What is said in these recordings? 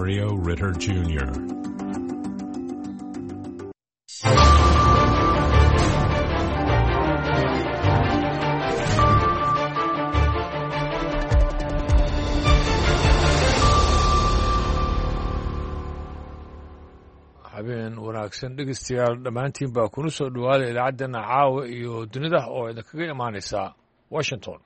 Mario Ritter Jr. habeen wanaagsan dhegeystayaal dhammaantiin baa kuna soo dhowaada idaacaddeenna caawa iyo dunida oo idinkaga imaanaysa washington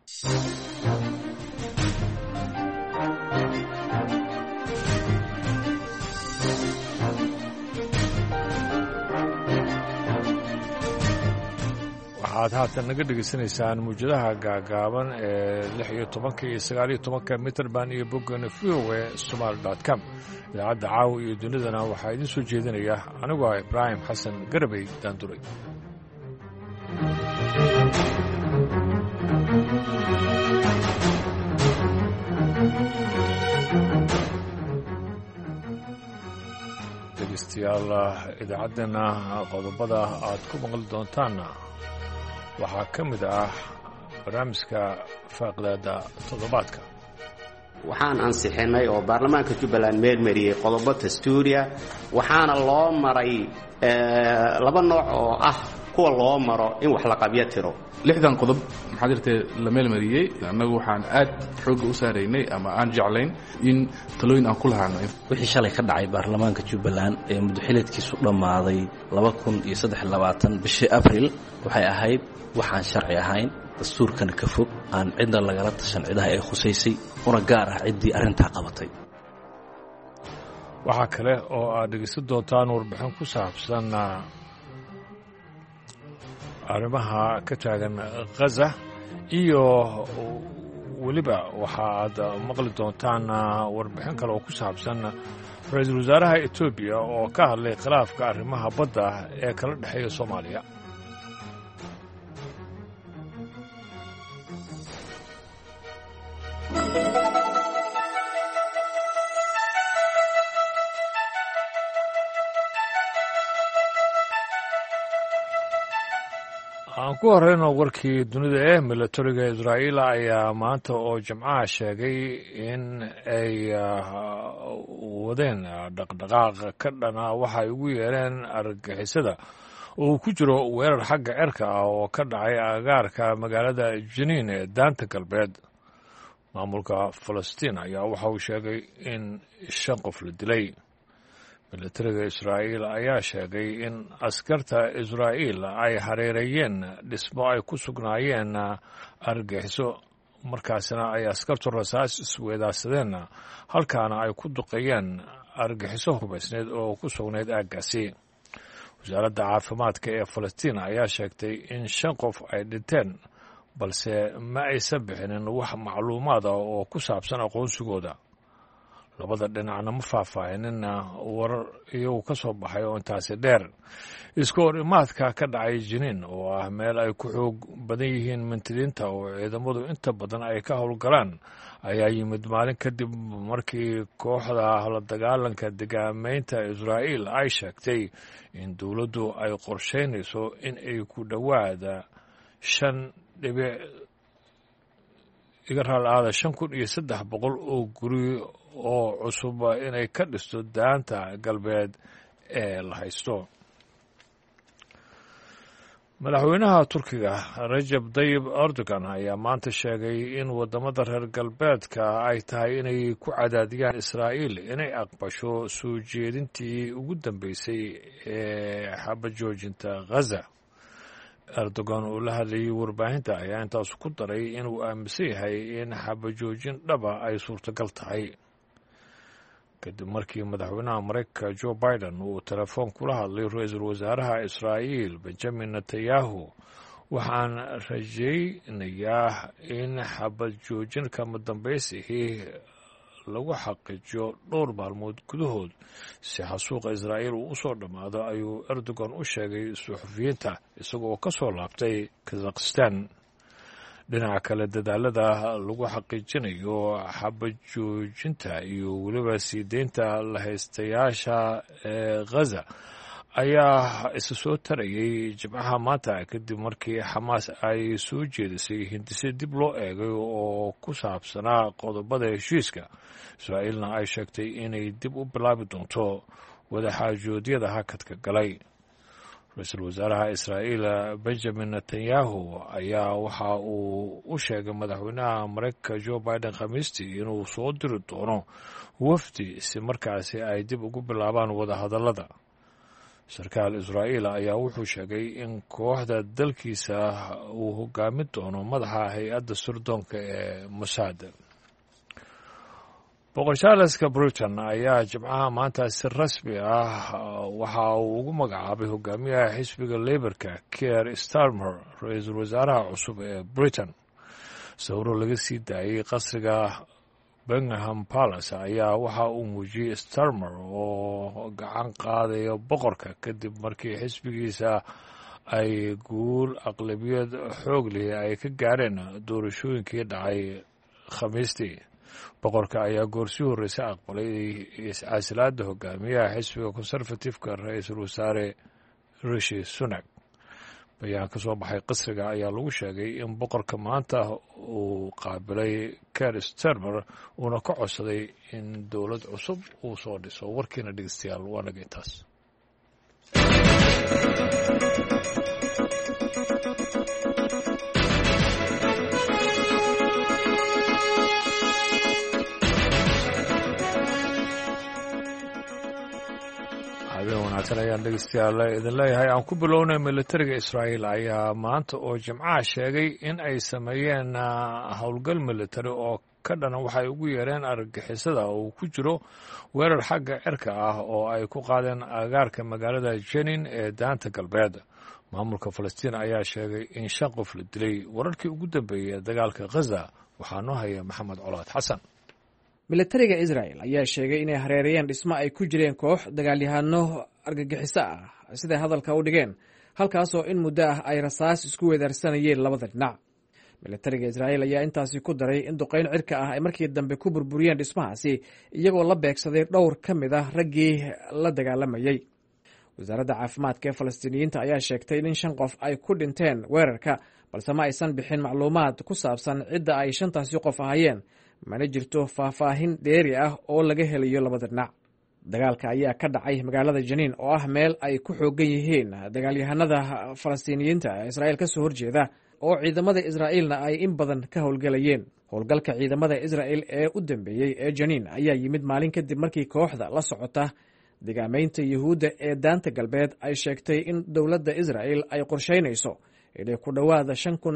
waxaad haatan naga dhegaysanaysaan muwjadaha gaagaaban ee 16 iyo 19 mitrband iyo boggana voa somaali.com idaacadda caawa iyo dunidana waxaa idiin soo jeedinaya anigu ah ibraahim xasan garabey daanduray dhegeystayaal idaacaddeenna qodobada aad ku maqli doontaanna waxaa ka mid ah barnaamijka faaqidaada toddobaadka waxaan ansixinay oo baarlamaanka jubbaland meelmariyey qodobo dastuuriya waxaana loo maray laba nooc oo ah kuwa loo maro in wax la qabyo tiro lixdan qodob maxaa jirtay la meelmariyey annagu waxaan aad xoogga u saaraynay ama aan jeclayn in talooyin aan ku lahaano wixii shalay ka dhacay baarlamaanka jubbaland ee muddaxileedkiisu dhammaaday bishii abril waxay ahayd waxaan sharci ahayn dastuurkana ka fog aan cidna lagala tashan cidaha ay khusaysay una gaar ah ciddii arrintaa qabatay waxaa kale oo aad dhegeysan doontaan warbixin ku saabsan arrimaha ka taagan khaza iyo weliba waxa aad maqli doontaan warbixin kale oo ku saabsan ra-iisul wasaaraha etoobiya oo ka hadlay khilaafka arrimaha badda ee kala dhexeeya soomaaliya aan ku horeyno warkii dunida ee milatariga israa'iil ayaa maanta oo jimcaha sheegay in ay wadeen dhaqdhaqaaq ka dhana waxay ugu yeereen argagixisada oo uu ku jiro weerar xagga cirka ah oo ka dhacay agaarka magaalada jiniin ee daanta galbeed maamulka falastiin ayaa waxa uu sheegay in 5 qof la dilay milatariga israa'iil ayaa sheegay in askarta israa'iil ay hareereeyeen dhismo ay ku sugnaayeen argagixiso markaasina ay askartu rasaas isweedaarsadeen halkaana ay ku duqeeyeen argagixiso hubaysneed oo ku sugnayd aaggaasi wasaaradda caafimaadka ee falastiin ayaa sheegtay in 5 qof ay dhinteen balse ma aysan bixinin wax macluumaad ah oo ku saabsan aqoonsigooda labada dhinacna ma faahfaahinin warar iyagu ka soo baxay oo intaasi dheer iska hor imaadka ka dhacay jiniin oo ah meel ay ku xoog badan yihiin mintidiinta oo ciidamadu inta badan ay ka howlgalaan ayaa yimid maalin kadib markii kooxda la dagaalanka degaamaynta israa'iil ay sheegtay in dowladdu ay qorsheynayso in ay ku dhowaada 5,300 oo guri oo cusub inay ka dhisto daanta galbeed ee la haysto madaxweynaha turkiga rajab tayyib erdogan ayaa maanta sheegay in waddamada reer galbeedka ay tahay inay ku cadaadiyaan israa'iil inay aqbasho soo jeedintii ugu dambeysay ee xabajoojinta khaza erdogan oo la hadlayay warbaahinta ayaa intaas ku daray inuu aaminsan yahay in xabajoojin dhaba ay suurtagal tahay kadib markii madaxweynaha maraykanka joe biden uu telefoon kula hadlay ra-iisul wasaaraha israa'iil benjamin netanyahu waxaan rajaynayaa in xabad joojin kama dambaysihii lagu xaqiijiyo dhowr maalmood gudahood si xasuuqa israa'iil uu u soo dhammaado ayuu erdogan u sheegay suxufiyiinta isagoo ka soo laabtay kazakhistan dhinaca kale dadaalada lagu xaqiijinayo xabad joojinta iyo weliba sii deynta la haystayaasha ee khaza ayaa isa soo tarayay jimcaha maanta kadib markii xamaas ay soo jeedisay hindise dib loo eegay oo ku saabsanaa qodobada heshiiska israa'iilna ay sheegtay inay dib u bilaabi doonto wadaxaajoodyada hakadka galay. ra-iisul wasaaraha israa'iil benjamin netanyahu ayaa waxa uu u sheegay madaxweynaha mareykanka joe biden khamiistii inuu soo diri doono wafdi si markaasi ay dib ugu bilaabaan wadahadallada. sarkaal israa'iil ayaa wuxuu sheegay in kooxda dalkiisa uu hogaamin doono madaxa hay-adda sirdoonka ee mossad. boqorshaalska britain ayaa jimcaha maanta si rasmi ah waxa uu ugu magacaabay hogaamiyaha xisbiga leyborka keir starmer ra-iisul wasaaraha cusub ee britain. sawiro laga sii daayay qasriga Buckingham Palace ayaa waxa uu muujiyey Starmer oo gacan qaadaya boqorka kadib markii xisbigiisa ay guul aqlabiyad xoog leh ay ka gaareen doorashooyinkii dhacay Khamiistii. boqorka ayaa goorsii horreysay aqbalay iscaasilaadda hogaamiyaha xisbiga conservative-ka ra-iisul wasaare Rishi Sunak. bayaan ka soo baxay qasriga ayaa lagu sheegay in boqorka maanta uu qaabilay Keir Starmer uuna ka codsaday in dowlad cusub uu soo dhiso. warkiina dhegeystayaal waa naga intaas. wanaagsan ayaan dhegeystayaal idin leeyahay. aan ku bilownay militariga Israa'iil ayaa maanta oo jimcaha sheegay in ay sameeyeen howlgal militari oo ka dhana waxay ugu yeereen argagixisada oo ku jiro weerar xagga cirka ah oo ay ku qaadeen agaarka magaalada Jenin ee daanta galbeed. maamulka Falastiin ayaa sheegay in 5 qof la dilay. wararkii ugu dambeeyay ee dagaalka Gaza waxaa noo haya Maxamed Colaad Xasan. militariga Israa'iil ayaa sheegay inay hareerayeen dhismo ay ku jireen koox dagaalyahano argagixiso ah sida hadalka u dhigeen, halkaasoo in muddo ah ay rasaas isku weedaarsanayeen labada dhinac. militariga Israa'iil ayaa intaasi ku daray in duqeyn cirka ah ay markii dambe ku burburiyeen dhismahaasi iyagoo la beegsaday dhowr ka mid ah raggii la dagaalamayay. wasaaradda caafimaadka ee Falastiiniyiinta ayaa sheegtay in 5 qof ay ku dhinteen weerarka, balse ma aysan bixin macluumaad ku saabsan cidda ay 5taasi qof ahaayeen. mana jirto faahfaahin dheeri ah oo laga helayo labada dhinac. dagaalka ayaa ka dhacay magaalada Jenin oo ah meel ay ku xoogan yihiin dagaalyahanada Falastiiniyiinta ee Israa'iil ka soo horjeeda oo ciidamada Israa'iilna ay in badan ka howlgalayeen. howlgalka ciidamada Israa'iil ee u dambeeyey ee Jenin ayaa yimid maalin kadib markii kooxda la socota degaamaynta Yuhuudda ee daanta galbeed ay sheegtay in dowladda Israa'iil ay qorsheynayso inay ku dhowaada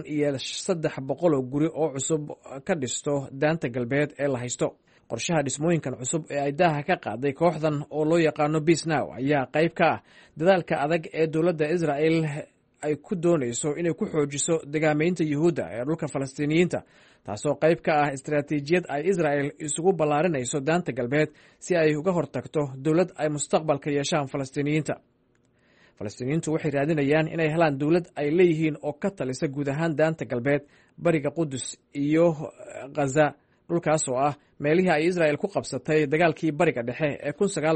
5,300 oo guri oo cusub ka dhisto daanta galbeed ee la haysto. qorshaha dhismooyinkan cusub ee ay daaha ka qaaday kooxdan oo loo yaqaano Peace Now ayaa qayb ka ah dadaalka adag ee dowladda Israa'iil ay ku doonayso inay ku xoojiso degaamaynta Yuhuudda ee dhulka Falastiiniyiinta, taasoo qayb ka ah istaraatiijiyad ay Israa'iil isugu ballaarinayso daanta galbeed si ay uga hortagto dowlad ay mustaqbalka yeeshaan Falastiiniyiinta. Falastiiniyiintu waxay raadinayaan inay helaan dowlad ay leeyihiin oo ka talisa guud ahaan daanta galbeed, bariga Qudus iyo Gaza, dhulkaas oo ah meelihii ay Israa'iil ku qabsatay dagaalkii bariga dhexe ee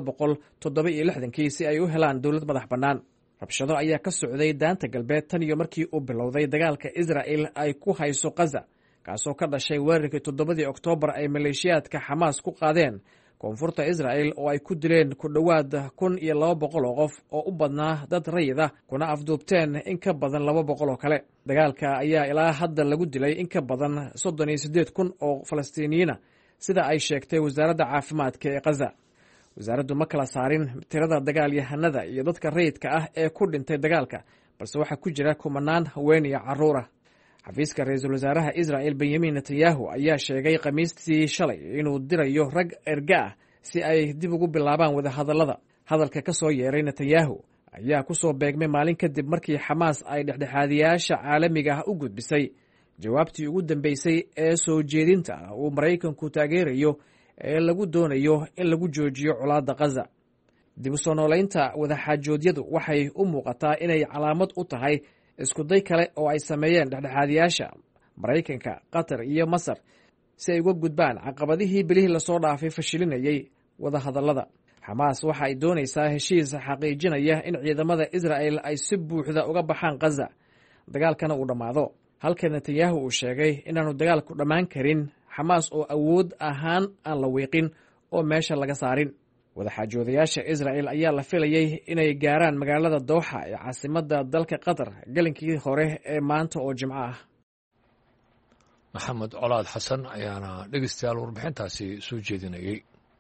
1967 si ay u helaan dowlad madax bannaan. rabshado ayaa ka socday daanta galbeed tan iyo markii uu bilowday dagaalka Israa'iil ay ku hayso Gaza, kaasoo ka dhashay weerarkii 7 Oktoobar ay maleeshiyaadka Xamaas ku qaadeen koonfurta Israa'iil oo ay ku dileen ku dhowaad 1,200 oo qof oo u badnaa dad rayid ah, kuna afduubteen in ka badan 200 oo kale. dagaalka ayaa ilaa hadda lagu dilay in ka badan 38,000 oo Falastiiniyiin ah sida ay sheegtay wasaaradda caafimaadka ee Gaza. wasaaraddu ma kala saarin tirada dagaalyahanada iyo dadka rayidka ah ee ku dhintay dagaalka, balse waxaa ku jira kumanaan haween iyo carruur ah. xafiiska ra-iisul wasaaraha Israa'iil Benjamin Netanyahu ayaa sheegay Khamiistii shalay inuu dirayo rag erga ah si ay dib ugu bilaabaan wadahadallada. hadalka ka soo yeeray Netanyahu ayaa ku soo beegmay maalin kadib markii Xamaas ay dhexdhexaadiyaasha caalamiga ah u gudbisay jawaabtii ugu dambeysay ee soo jeedinta uu Maraykanku taageerayo ee lagu doonayo in lagu joojiyo colaadda Gaza. dib u soo noolaynta wadaxaajoodyadu waxay u muuqataa inay calaamad u tahay isku day kale oo ay sameeyeen dhexdhexaadiyaasha Maraykanka, Qatar iyo Masar si ay uga gudbaan caqabadihii bilihii lasoo dhaafay fashilinayay wadahadallada. xamaas waxa ay doonaysaa heshiis xaqiijinaya in ciidamada israa'el ay si buuxda uga baxaan khaza dagaalkana uu dhammaado halka netanyahu uu sheegay inaanu dagaalku dhammaan karin xamaas oo awood ahaan aan la wiiqin oo meesha laga saarin wadaxaajoodayaasha israa'el ayaa la filayey inay gaaraan magaalada dooxa ee caasimadda dalka qatar gelinkii hore ee maanta oo jimco ah maxamed colaad xasan ayaana dhegeystayaal warbixintaasi soo jeedinayey.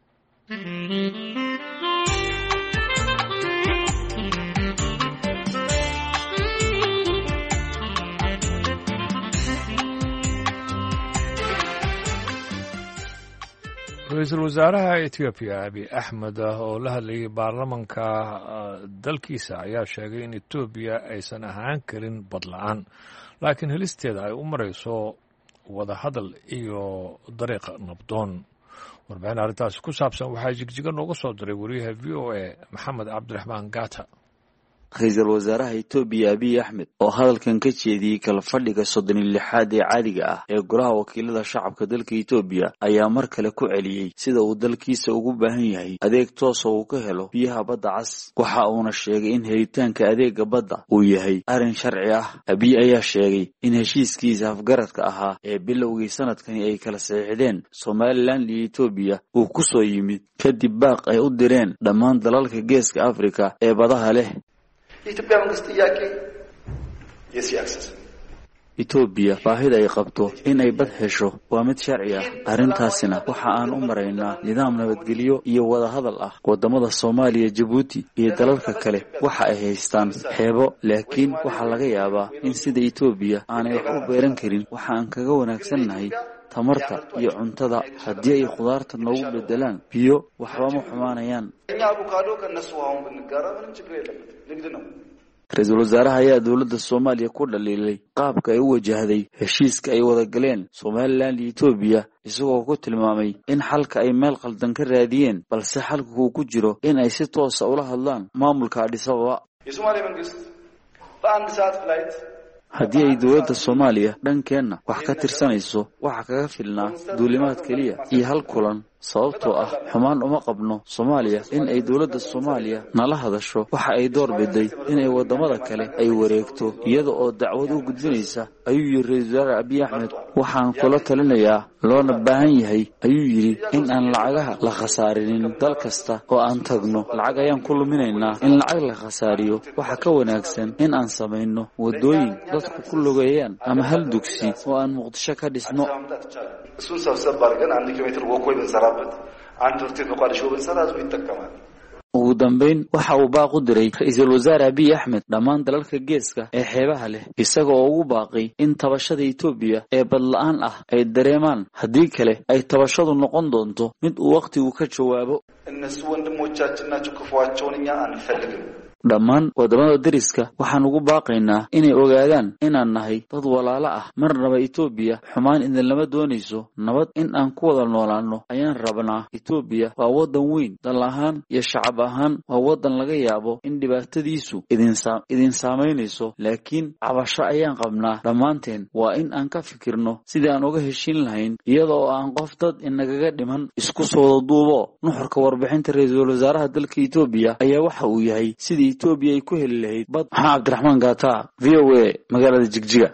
ra-iisul wasaaraha etoobiya abiy axmed oo la hadlayay baarlamanka dalkiisa ayaa sheegay in etoobiya aysan ahaan karin badla-aan laakiin helisteeda ay u marayso wadahadal iyo dariiq nabdoon. warbixin arrintaasi ku saabsan waxaa jigjiga nooga soo diray wariyaha v o a maxamed cabdiraxmaan gaata. ra-iisul wasaaraha etoobiya abiy axmed oo hadalkan ka jeediyey kala fadhiga 36aad ee caadiga ah ee golaha wakiilada shacabka dalka etoobiya ayaa mar kale ku celiyey sida uu dalkiisa ugu baahan yahay adeeg toosa uu ka helo biyaha badda cas. waxa uuna sheegay in helitaanka adeega badda uu yahay arrin sharci ah. abiy ayaa sheegay in heshiiskiisa afgaradka ahaa ee bilowgii sanadkani ay kala saxiixdeen somalilan iyo etoobiya uu ku soo yimid kadib baaq ay u direen dhammaan dalalka geeska afrika ee badaha leh. የኢትዮጵያ መንግስት ጥያቄ የሲ አክሰስ Ethiopia baahida ay qabto in ay bad hesho waa mid sharci ah. arrintaasina waxa aan u maraynaa nidaam nabadgelyo iyo wada hadal ah. wadamada Soomaaliya, Djibouti iyo dalalka kale waxa ay haystaan xeebo, laakiin waxa laga yaabaa in sida Ethiopia aanay wax u beeran karin. waxa aan kaga wanaagsannahay tamarta iyo cuntada. haddii ay khudaarta noogu bedelaan biyo waxba ma xumaanayaan. avocado ከነሱ አሁን ብንጋራ ምንም ችግር የለበትም ንግድ ነው። ra-iisul wasaaraha ayaa dowladda Soomaaliya ku dhaliilay qaabka ay u wajahday heshiiska ay wada galeen Somaliland iyo Ethiopia isagoo ku tilmaamay in xalka ay meel qaldan ka raadiyeen balse xalku uu ku jiro in ay si toos ah ula hadlaan maamulka Addis Ababa. የሶማሌ መንግስት በአንድ ሰዓት ፍላይት haddii ay dowladda Soomaaliya dhankeenna wax ka tirsanayso waxa kaga filnaa duulimaad kaliya iyo hal kulan sababtoo ah xumaan uma qabno Soomaaliya in ay dowladda Soomaaliya nala hadasho. waxa ay door biday in ay wadamada kale ay wareegto iyada oo dacwad u gudbinaysa ayuu yiri ra-iisul wasaare abiy axmed. waxaan kula talinayaa loona baahan yahay ayuu yiri in aan lacagaha la khasaarinin dal kasta oo aan tagno. lacag ayaan ku luminaynaa. in lacag la khasaariyo waxa ka wanaagsan in aan samayno wadooyin dadku ku lugeeyaan ama hal dugsi oo aan Muqdisho ka dhisno. እሱን ሰብሰብ አድርገን 1 ኪሎ ሜትር ወኮይ ብንሰራበት አንድ ወቅት በቋዲሾ ብንሰራ ህዝቡ ይጠቀማል። ugu dambeyn waxa uu baaq u diray ra-iisul wasaare abiy axmed dhammaan dalalka geeska ee xeebaha leh isaga oo ugu baaqay in tabashada Ethiopia ee badla-aan ah ay dareemaan haddii kale ay tabashadu noqon doonto mid uu waqtigu ka jawaabo. እነሱ ወንድሞቻችን ናቸው ክፉዋቸውን እኛ አንፈልግም። dhammaan wadamada dariska waxaan ugu baaqaynaa inay ogaadaan inaan nahay dad walaalo ah. marnaba Ethiopia xumaan idin lama doonayso. nabad in aan ku wada noolaano ayaan rabnaa. Ethiopia waa wadan weyn dal ahaan iyo shacab ahaan. waa wadan laga yaabo in dhibaatadiisu idin saameynayso laakiin cabasho ayaan qabnaa. dhammaanteen waa in aan ka fikirno sidii aan uga heshiin lahayn iyada oo aan qof dad inagaga dhiman. isku soo duubo nuxurka warbixinta ra-iisul wasaaraha dalka Ethiopia ayaa waxa uu yahay sidii Ethiopia ay ku heli lahayd bad. maxaa cabdiraxmaan gaata v o a magaalada Jigjiga.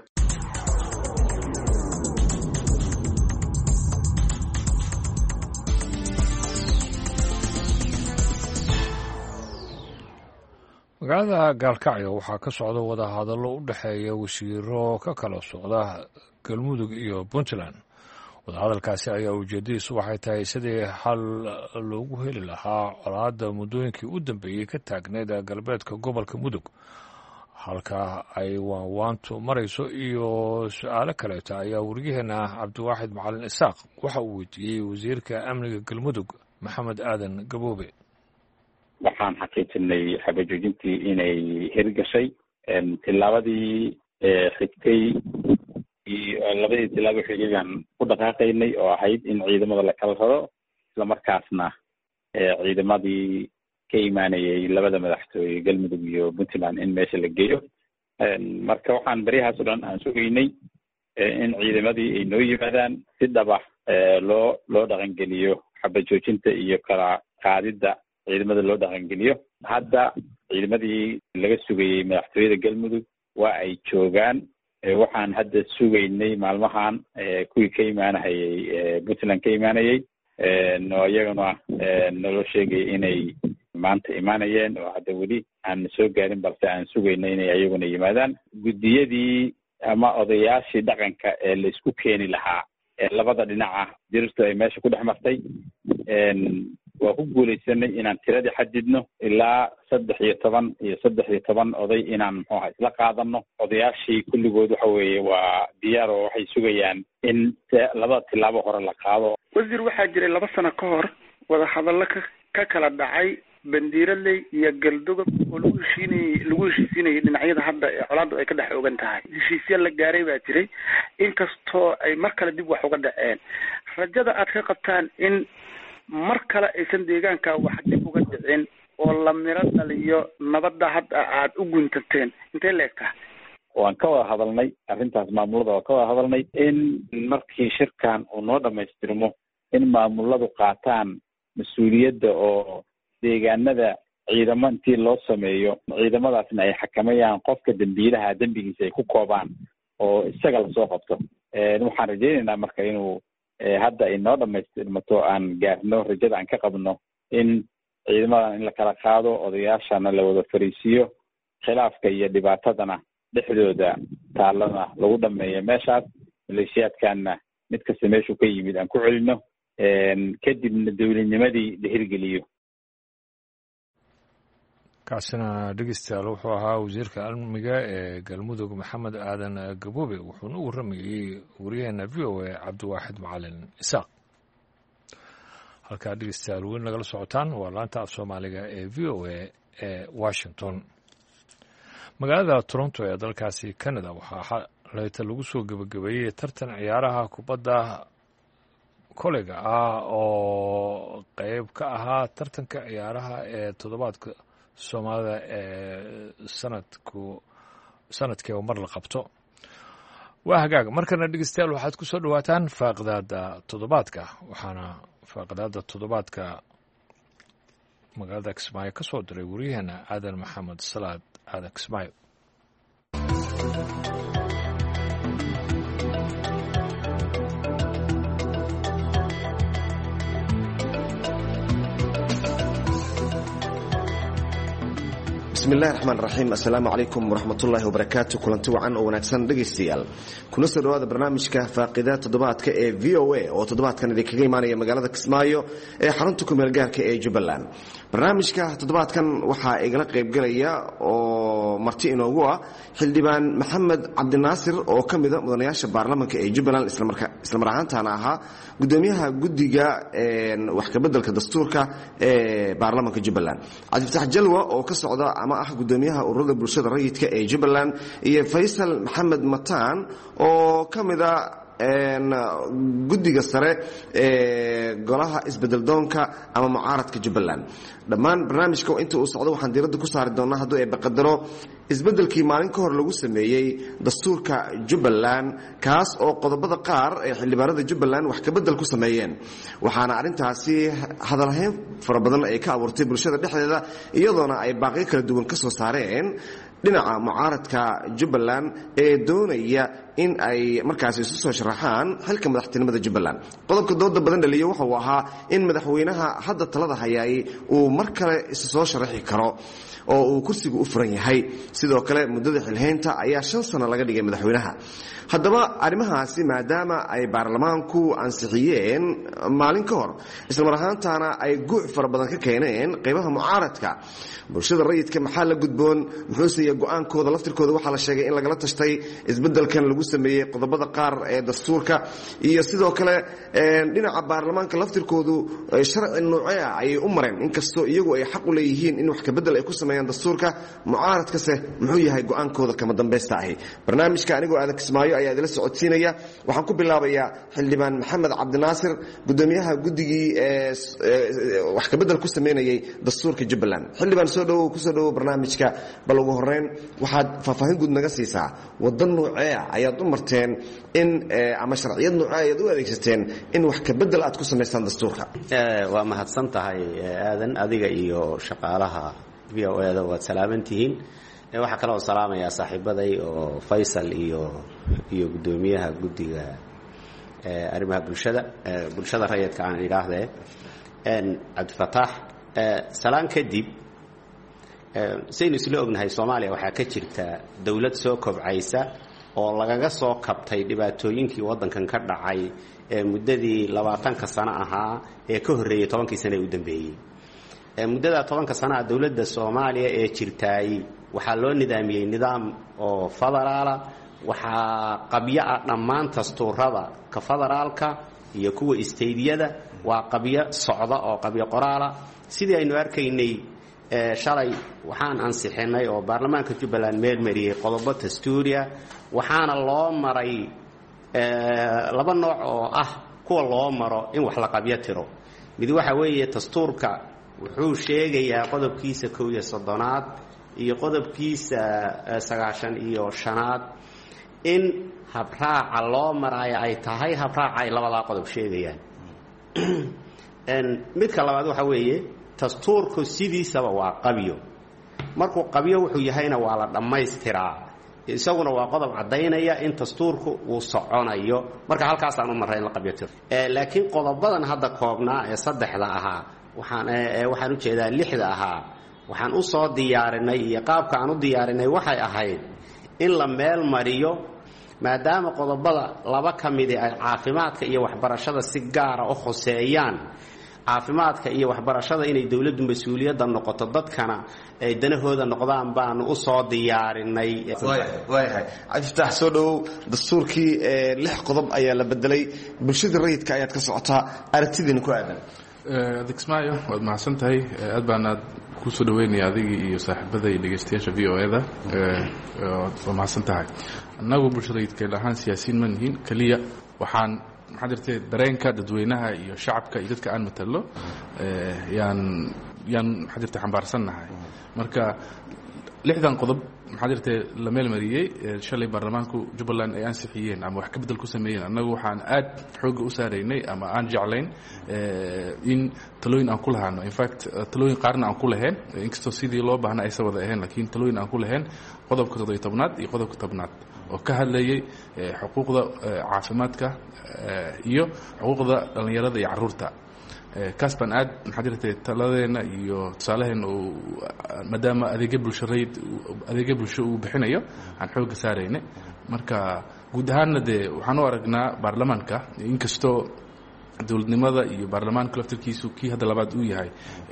magaalada gaalkacyo waxaa ka socda wadahadallo u dhexeeya wasiiro ka kala socda galmudug iyo Puntland. wadahadalkaasi ayaa ujeedadiisu waxay tahay sidii xal loogu heli lahaa colaadda muddooyinkii u dambeeyey ka taagneed galbeedka gobolka mudug halka ay waanwaantu marayso iyo su-aalo kaleeta ayaa wariyaheena cabdiwaaxid macalin isaaq waxa uu weydiiyey wasiirka amniga galmudug maxamed aadan gaboobe. waxaan xaqiijinay xabajoojintii inay hirgashay tilaabadii xigtay labadii tilaabo xigayaan ku dhaqaaqaynay oo ahayd in ciidamada la kala raro isla markaasna ciidamadii ka imaanayay labada madaxtooye galmudug iyo Puntland in meesha la geeyo. marka waxaan bariyahaas oo dhan aan sugaynay in ciidamadii ay noo yimaadaan si dhaba loo dhaqangeliyo xabajoojinta iyo kala qaadidda ciidamada loo dhaqangeliyo. hadda ciidamadii laga sugayey madaxtooyada galmudug waa ay joogaan. waxaan hadda sugaynay maalmahan kuwii ka imaanahayey puntland ka imaanayey oo iyagana naloo sheegay inay maanta imaanayeen oo hadda weli aan soo gaarin, balse aan sugaynay inay iyaguna yimaadaan. guddiyadii ama odayaashii dhaqanka ee la isku keeni lahaa ee labada dhinaca dirirtu ay meesha ku dhex martay, waa ku guulaysanay inaan tiradii xadidno ilaa 13 oday inaan muxuuha isla qaadano. odayaashii kulligood waxa weeye waa diyaar oo waxay sugayaan in labada tilaabo hore la qaado. wasiir, waxaa jiray 2 sano ka hor wadahadallo ka kala dhacay bandiiraley iyo galdogob oo lagu heshiisiinayay dhinacyada hadda ee colaaddu ay ka dhex ogan tahay. heshiisya la gaaray baa jiray, inkastoo ay mar kale dib wax uga dhaceen. rajada aad ka qabtaan in mar kale aysan deegaanka wax dib uga dhicin oo la miro dhaliyo nabadda hadda aad u guntateen, intee leegtahay? waan ka wada hadalnay arrintaas, maamulada waa ka wada hadalnay in markii shirkan uu noo dhamaystirmo in maamuladu qaataan mas-uuliyadda oo deegaanada ciidamo intii loo sameeyo ciidamadaasna ay xakamayaan qofka dembiilaha dembigiisa ay ku koobaan oo isaga lasoo qabto. waxaan rajaynaynaa marka inuu hadda ay noo dhamaystirmato aan gaarno rajada aan ka qabno in ciidamadan in la kala qaado, odayaashana la wada fariisiiyo, khilaafka iyo dhibaatadana dhexdooda taalana lagu dhameeyo meeshaas, maleeshiyaadkana mid kasta meeshuu ka yimid aan ku celino, kadibna dowladnimadii la hirgeliyo. kaasina dhegeystayaal wuxuu ahaa wasiirka amniga ee galmudug maxamed aadan gaboobe, wuxuuna u warramayey wariyaheena v o a cabdiwaaxid macalin isaaq. halkaa dhegeystayaal weyn nagala socotaan waa laanta af soomaaliga ee v o a ee washington. magaalada toronto ee dalkaasi canada waxaa leeta lagu soo gebagabeeyey tartan ciyaaraha kubadda koleyga ah oo qayb ka ahaa tartanka ciyaaraha ee toddobaadka soomaalida ee sanadkiiba mar la qabto. waa hagaag markana dhegeystayaal waxaad ku soo dhawaataan faaqidaada toddobaadka, waxaana faaqidaada toddobaadka magaalada kismaayo ka soo diray wariyaheena aadan maxamed salaad aadan kismaayo. bismillahi raxmaan raxiim. assalaamu calaykum waraxmatullaahi wabarakaatu. kulanti wacan oo wanaagsan dhegaystayaal, kuna soo dhawaada barnaamijka faaqidaad toddobaadka ee v o a oo toddobaadkan idinkaga imaanaya magaalada kismaayo ee xarunta kumeel gaarka ee jubbaland. barnaamijka toddobaadkan waxaa igala qaybgalaya oo marti inoogu ah xildhibaan maxamed cabdinaasir oo ka mida mudanayaasha baarlamanka ee jubbaland, islamar ahaantaana ahaa gudoomiyaha guddiga wax kabeddelka dastuurka ee baarlamanka jubbaland, cabdifatax jalwa oo ka socda ama ah gudoomiyaha ururada bulshada rayidka ee jubbaland, iyo faysal maxamed mataan oo ka mida guddiga sare ee golaha isbedeldoonka ama mucaaradka jubbaland. dhammaan barnaamijka inta uu socdo waxaan diiradda ku saari doonaa hadduu ay baqadaro isbeddelkii maalin ka hor lagu sameeyey dastuurka jubbaland, kaas oo qodobada qaar ee xildhibaanada jubbaland wax kabedel ku sameeyeen, waxaana arrintaasi hadalhayn fara badan ay ka abuurtay bulshada dhexdeeda, iyadoona ay baaqyo kala duwan ka soo saareen dhinaca mucaaradka jubbaland ee doonaya in ay markaasi isu soo sharaxaan xilka madaxtinimada jubbaland. qodobka dooda badan dhaliya wuxuu ahaa in madaxweynaha hadda talada hayaay uu mar kale isu soo sharaxi karo oo uu kursigu u furan yahay. sidoo kale muddada xilhaynta ayaa 5 sano laga dhigay madaxweynaha. haddaba arrimahaasi maadaama ay baarlamaanku ansixiyeen maalin ka hor, islamar ahaantaana ay guuc fara badan ka keeneen qaybaha mucaaradka, bulshada rayidka maxaa la gudboon, muxuuseya go-aankooda laftirkooda waxaa la sheegay in lagala tashtay isbeddelkan lagu sameeyey qodobada qaar ee dastuurka, iyo sidoo kale dhinaca baarlamaanka laftirkoodu sharci noocee ah ayay u mareen, inkastoo iyagu ay xaq u leeyihiin in wax kabedel ay ku sameeyaan dastuurka. mucaaradkase muxuu yahay go-aankooda kama dambaysta ahi? barnaamijka anigoo aadan kismaayo ayaa idila socodsiinaya. waxaan ku bilaabayaa xildhibaan maxamed cabdinaasir, gudoomiyaha guddigii wax kabedel ku sameynayay dastuurka jubbaland. xildhibaan kusoo dhawow barnaamijka. bal ugu horeyn waxaad faahfaahin guud naga siisaa wadan noocee ah ayaa ayaad u marteen in ama sharciyad nooca ayaad u adeegsateen in wax ka bedel aad ku samaystaan dastuurka? waa mahadsan tahay aadan, adiga iyo shaqaalaha v o e da waad salaaman tihiin. waxaa kaloo salaamayaa saaxiibaday oo Faysal iyo gudoomiyaha guddiga arrimaha bulshada rayidka aan idhaahdee Cabdifataax. salaan kadib, saynu isla ognahay Soomaaliya waxaa ka jirta dawlad soo kobcaysa oo lagaga soo kabtay dhibaatooyinkii waddankan ka dhacay muddadii 20 sano ahaa ee ka horreeyay 10 sano ee u dambeeyay. muddada 10 sano ah dawladda Soomaaliya ee jirtay waxaa loo nidaamiyey nidaam oo federaala. waxaa qabyo ah dhammaan dastuurada ka federaalka iyo kuwa isteediyada waa qabyo socda oo qabyo qoraala. sidii aynu arkaynay shalay waxaan ansixinay oo baarlamaanka Jubbaland meelmariyay qodobo dastuuriya, waxaana loo maray laba nooc oo ah kuwa loo maro in wax la qabyo tiro. mid waxa weeye dastuurka wuxuu sheegayaa qodobkiisa 31 iyo qodobkiisa 95 in habraaca loo maraayo ay tahay habraaca ay labadaa qodob sheegayaan. midka labaad waxa weeye dastuurku sidiisaba waa qabyo. markuu qabyo wuxuu yahayna waa la dhammaystiraa. isaguna waa qodob caddaynaya in dastuurku uu soconayo. marka halkaasaan u marray in la qabyo tiro. laakiin qodobadan hadda koobnaa ee 3 ahaa waxaan u jeedaa 6 ahaa waxaan u soo diyaarinay iyo qaabka aan u diyaarinay waxay ahayd in la meel mariyo, maadaama qodobada 2 ka mid ay caafimaadka iyo waxbarashada si gaar ah u khuseeyaan. caafimaadka iyo waxbarashada inay dawladdu mas'uuliyadda noqoto, dadkana ay danahooda noqdaan baanu u soo diyaarinay. waayahay Cabdifataax, soo dhowow. dastuurkii 6 qodob ayaa la bedelay. bulshada rayidka ayaad ka socotaa, aragtidiina ku aadan. adegsmaayo waad mahadsan tahay. aad baanaad ku soo dhaweynaya adigii iyo saaxiibada iyo dhegeystayaasha v o e da. waa mahadsan tahay. annagu bulshada rayidka ahaan siyaasiyiin ma nihiin keliya. waxaan maxaa jirtay dareenka dadweynaha iyo shacabka iyo dadka aan matalo yaan maxaa jirtay xambaarsannahay. marka 6 qodob maxaa jirtay la meelmariyey shalay baarlamaanku Jubbaland ay ansixiyeen ama wax ka bedel ku sameeyeen. annagu waxaan aad xooga u saaraynay ama aan jeclayn in talooyin aan ku lahaano. in fact talooyin qaarna aan ku lahayn, inkastoo sidii loo baahnaa aysan wada ahayn, laakiin talooyin aan ku lahayn qodobka 17aad iyo qodobka 10aad oo ka hadlayay xuquuqda caafimaadka iyo xuquuqda dhallinyarada iyo carruurta. kaas baan aad maxaa jirtay taladeena iyo tusaalaheena maadaama adeegyo bulsho uu bixinayo aan xooga saaraynay. marka guud ahaanna dee waxaan u aragnaa baarlamaanka, inkastoo dowladnimada iyo baarlamaanka laftirkiisu kii hadda labaad uu yahay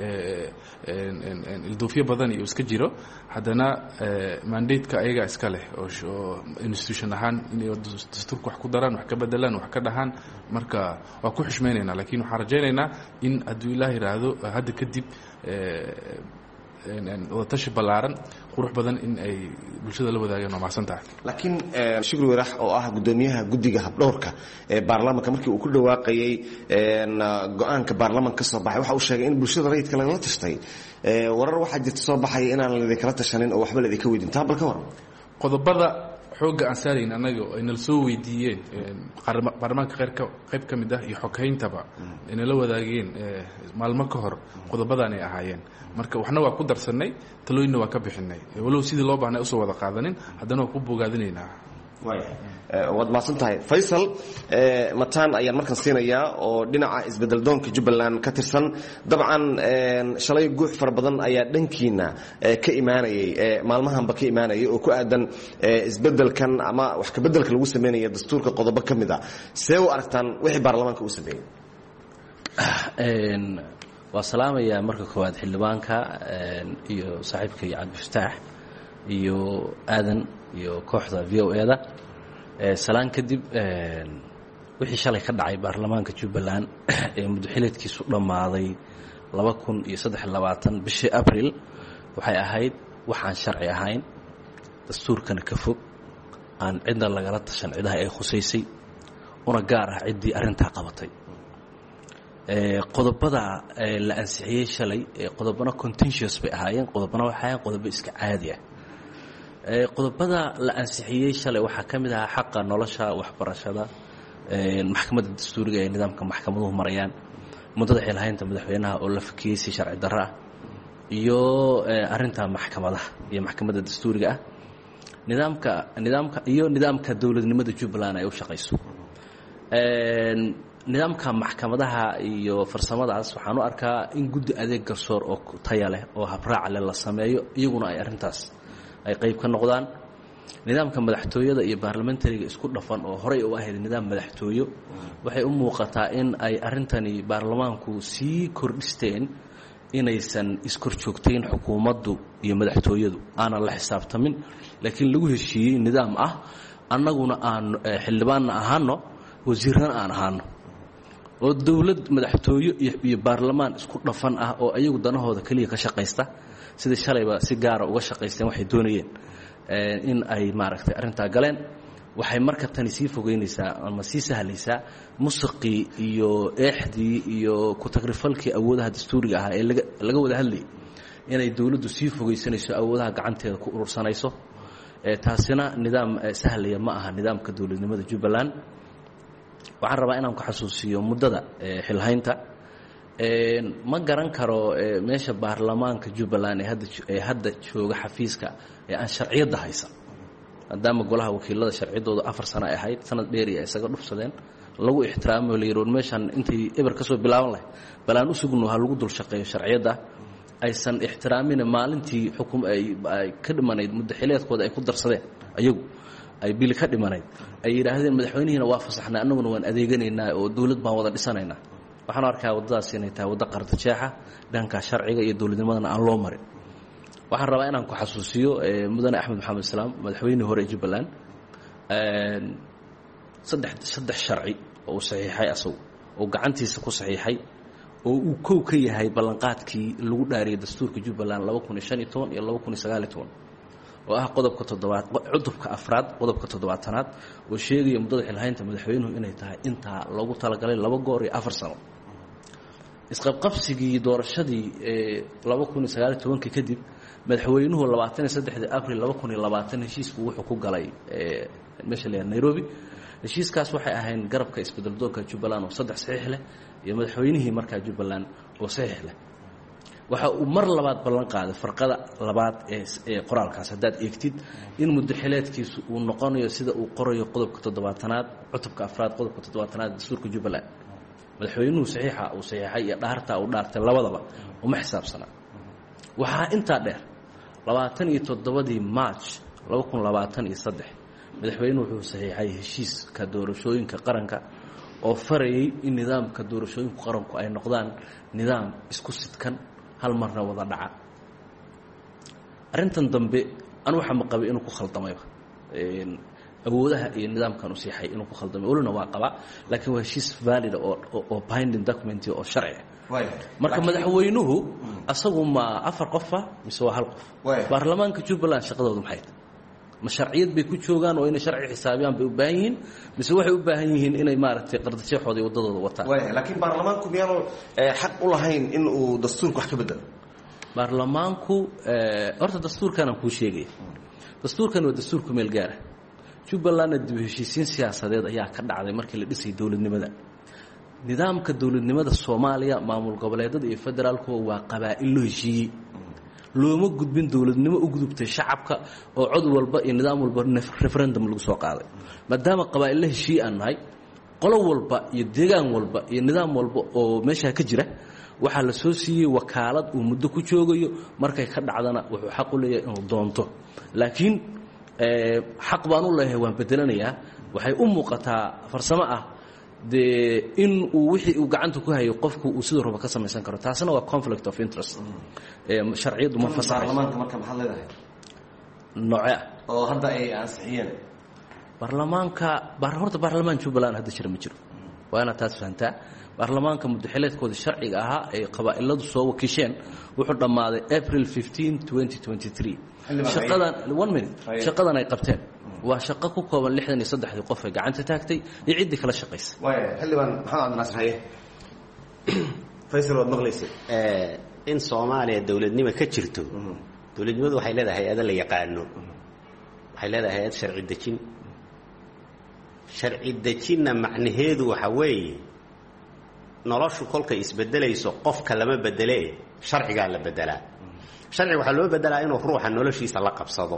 ilduufyo badan iyo iska jiro, haddana mandateka ayaga iska leh oo institution ahaan inay dastuurka wax ku daraan, wax ka bedelaan, wax ka dhahaan. marka waa ku xushmaynaynaa, laakiin waxaan rajaynaynaa in hadduu ilaah yidhaahdo hadda kadib wadatashi ballaaran qurux badan in ay bulshada la wadaagaan. waa mahadsan tahay. laakiin shukri warax oo ah gudoomiyaha guddiga habdhowrka ee baarlamaanka, markii uu ku dhawaaqayay go-aanka baarlamaanka ka soo baxay, waxa uu sheegay in bulshada rayidka lagala tashtay. warar waxaa jirta soo baxaya inaan laidinkala tashanin oo waxba laidinka weydin. taa bal ka waran. qodobada xooga aan saarayn annaga oo aynala soo weydiiyeen baarlamaanka qayb ka mid ah iyo xoghayntaba aynala wadaageen maalmo ka hor qodobadan ay ahaayeen. marka waxna waa ku darsannay, talooyinna waa ka bixinay. walow sidii loo baahnay usoo wada qaadanin, haddana waa ku bogaadinaynaa. waad mahadsan tahay. Faysal, mataan ayaan markan siinayaa oo dhinaca isbedeldoonka Jubbaland ka tirsan. dabcan shalay guux fara badan ayaa dhankiina ka imaanayay, maalmahanba ka imaanayay oo ku aadan isbedelkan ama wax ka bedelka lagu sameynaya dastuurka qodobo ka mid ah. see u aragtaan wixii baarlamaanka uu sameeyey? waa salaamayaa marka koowaad xildhibaanka iyo saaxiibkay Cabdifataax iyo aadan iyo kooxda v o e da. salaan kadib wixii shalay ka dhacay baarlamaanka Jubbaland ee muddaxileedkiisu dhammaaday 2023 bishii Abriil waxay ahayd waxaan sharci ahayn, dastuurkana ka fog, aan cidna lagala tashan cidaha ay khusaysay, una gaar ah ciddii arrintaa qabatay. qodobada la ansixiyey shalay qodobana contentious bay ahaayeen, qodobana waxay ahaayeen qodobo iska caadi ah. qodobada la ansixiyey shalay waxaa ka mid ahaa xaqa nolosha waxbarashada maxkamadda dastuuriga ee nidaamka maxkamaduhu marayaan muddada xilhaynta madaxweynaha oo la fakiyey si sharci darro ah iyo arinta maxkamadaha iyo maxkamadda dastuuriga ah nidaamka dowladnimada Jubbaland ay u shaqayso nidaamka maxkamadaha iyo farsamadaas waxaan u arkaa in guddi adeeg garsoor oo taya leh oo habraac leh la sameeyo iyaguna ay arintaas ay qayb ka noqdaan nidaamka madaxtooyada iyo baarlamentariga isku dhafan oo horey u ahayd nidaam madaxtooyo waxay u muuqataa in ay arintani baarlamaanku sii kordhisteen inaysan iskor joogtayn xukuumaddu iyo madaxtooyadu aanan la xisaabtamin laakiin lagu heshiiyey nidaam ah annaguna aan xildhibaanna ahaano wasiirna aan ahaano oo dawlad madaxtooyo iyo baarlamaan isku dhafan ah oo ayagu danahooda kaliya ka shaqaysta sida shalayba si gaar ah uga shaqaysteen waxay doonayeen in ay maaragtay arinta galeen waxay marka tani sii fogeynaysaa ama sii sahlaysaa musuqii iyo eexdii iyo ku tagrifalkii awoodaha dastuuriga ah ee laga wada hadlayay inay dawladdu sii fogeysanayso awoodaha gacanteeda ku urursanayso taasina nidaam sahlaya ma aha nidaamka dawladnimada Jubbaland waxaan rabaa inaan ku xasuusiyo muddada xilhaynta ma garan karo meesha baarlamaanka Jubbaland ee hadda jooga xafiiska ee aan sharciyada haysan maadaama golaha wakiilada sharciyadooda 4 sano ay ahayd sanad dheer ay isaga dhufsadeen lagu ixtiraamo leeyahay meeshan intii eber ka soo bilaaban lahayd balaan u sugno ha lagu dul shaqeeyo sharciyada aysan ixtiraamin maalintii xukum ay ka dhimanayd muddo xileedkooda ay ku darsadeen ayagu ay bil ka dhimanayd ay yiraahdeen madaxweynaha waa fasaxnaa annaguna waan adeeganaynaa oo dawlad baan wada dhisanaynaa waxaan arkaa wadadaas inay tahay wada qarda jeexa dhanka sharciga iyo dawladnimadana aan loo marin waxaan rabaa inaan ku xasuusiyo mudane Axmed Maxamed Salaam madaxweynihii hore ee Jubbaland saddex sharci oo saxiixay asagu oo gacantiisa ku saxiixay oo uu kow ka yahay ballanqaadkii lagu dhaariyay dastuurka Jubbaland 2015 iyo 2019 oo ah qodobka 7 cudubka 4 qodobka 7aad oo sheegaya muddada xilhaynta madaxweynuhu inay tahay inta lagu talagalay 2 goor iyo 4 sano isqabqabsigii doorashadii 2019 kadib madaxweynuhu 23 Abriil 2020 heshiisku wuxuu ku galay meesha la Nairobi heshiiskaas waxay ahayn garabka isbedel doonka Jubbaland oo 3 saxiix leh iyo madaxweynihii markaa Jubbaland oo saxiix leh waxa uu mar labaad ballan qaaday farqada labaad ee qoraalkaas hadaad eegtid in muddo xileedkiisu uu noqonayo sida uu qorayo qodobka 7aad cutubka 4 qodobka 7aad dastuurka Jubbaland madaxweynuhu saxiixa uu saxiixay iyo dhaarta uu dhaartay labadaba uma xisaabsana waxa inta dheer 27 March 2023 madaxweynuhu wuxuu saxiixay heshiiska doorashooyinka qaranka oo farayay in nidaamka doorashooyinka qaranku ay noqdaan nidaam isku sidkan hal marna wada dhaca arintan dambe aan waxa maqabay inuu ku khaldamay awoodaha iyo nidaamkan uu saxiixay inuu ku khaldamay walna waa qaba laakiin waa heshiis valid oo binding document oo sharci marka madaxweynuhu asagu ma 4 qof mise waa hal qof baarlamaanka Jubbaland shaqadoodu maxay ma sharciyad bay ku joogaan oo inay sharci xisaabiyaan bay u baahan yihiin mise waxay u baahan yihiin inay maaragtay qardajeexooda iyo wadadooda wataan laakiin baarlamaanku miyaanu xaq u lahayn in uu dastuurka wax ka bedelo baarlamaanku horta dastuurkan aan ku sheegay dastuurkan waa dastuurka meel gaar ah Jubbaland dib u heshiisiin siyaasadeed ayaa ka dhacday markii la dhisay dawladnimada nidaamka dawladnimada Soomaaliya maamul goboleedyada iyo federaalku waa qabaa'il loo heshiiyey looma gudbin dawladnimo u gudubtay shacabka oo cod walba iyo nidaam walba referendum lagu soo qaaday maadaama qabaa'il heshiis aan nahay qolo walba iyo deegaan walba iyo nidaam walba oo meesha ka jira waxa la soo siiyay wakaalad uu muddo ku joogayo markay ka dhacdana wuxuu xaq u leeyahay inuu doonto laakiin xaq baan u leeyahay waan bedelanayaa waxay u muuqataa farsamo ah in uu wixii uu gacanta ku hayo qofku uu sidoo raba ka samaysan karo taasina waa conflict of interest sharciyadu ma fasaxay baarlamaanka marka maxaa leedahay nooca oo hadda ay ansixiyeen baarlamaanka horta baarlamaan Jubbaland hadda jira ma jiro waana taas fahantaa baarlamaanka muddaxileedkooda sharciga ahaa ay qabaa'iladu soo wakiisheen wuxuu dhamaaday April 15 2023 shaqadan ay qabteen waa shaqo ku kooban 63 qof ay gacanta taagtay iyo cid kala shaqeysay xildhibaan maxamed Nasr Haye Faysal wad maqlaysay in Soomaaliya dawladnimo ka jirto dawladnimadu waxay leedahay hay'ado la yaqaano waxay leedahay hay-ad sharci dejin. sharci dejinna macnaheedu waxa weeye noloshu kolkay isbedelayso qofka lama bedele sharcigaa la bedelaa. sharciga waxaa loo bedelaa inuu ruuxa noloshiisa la qabsado.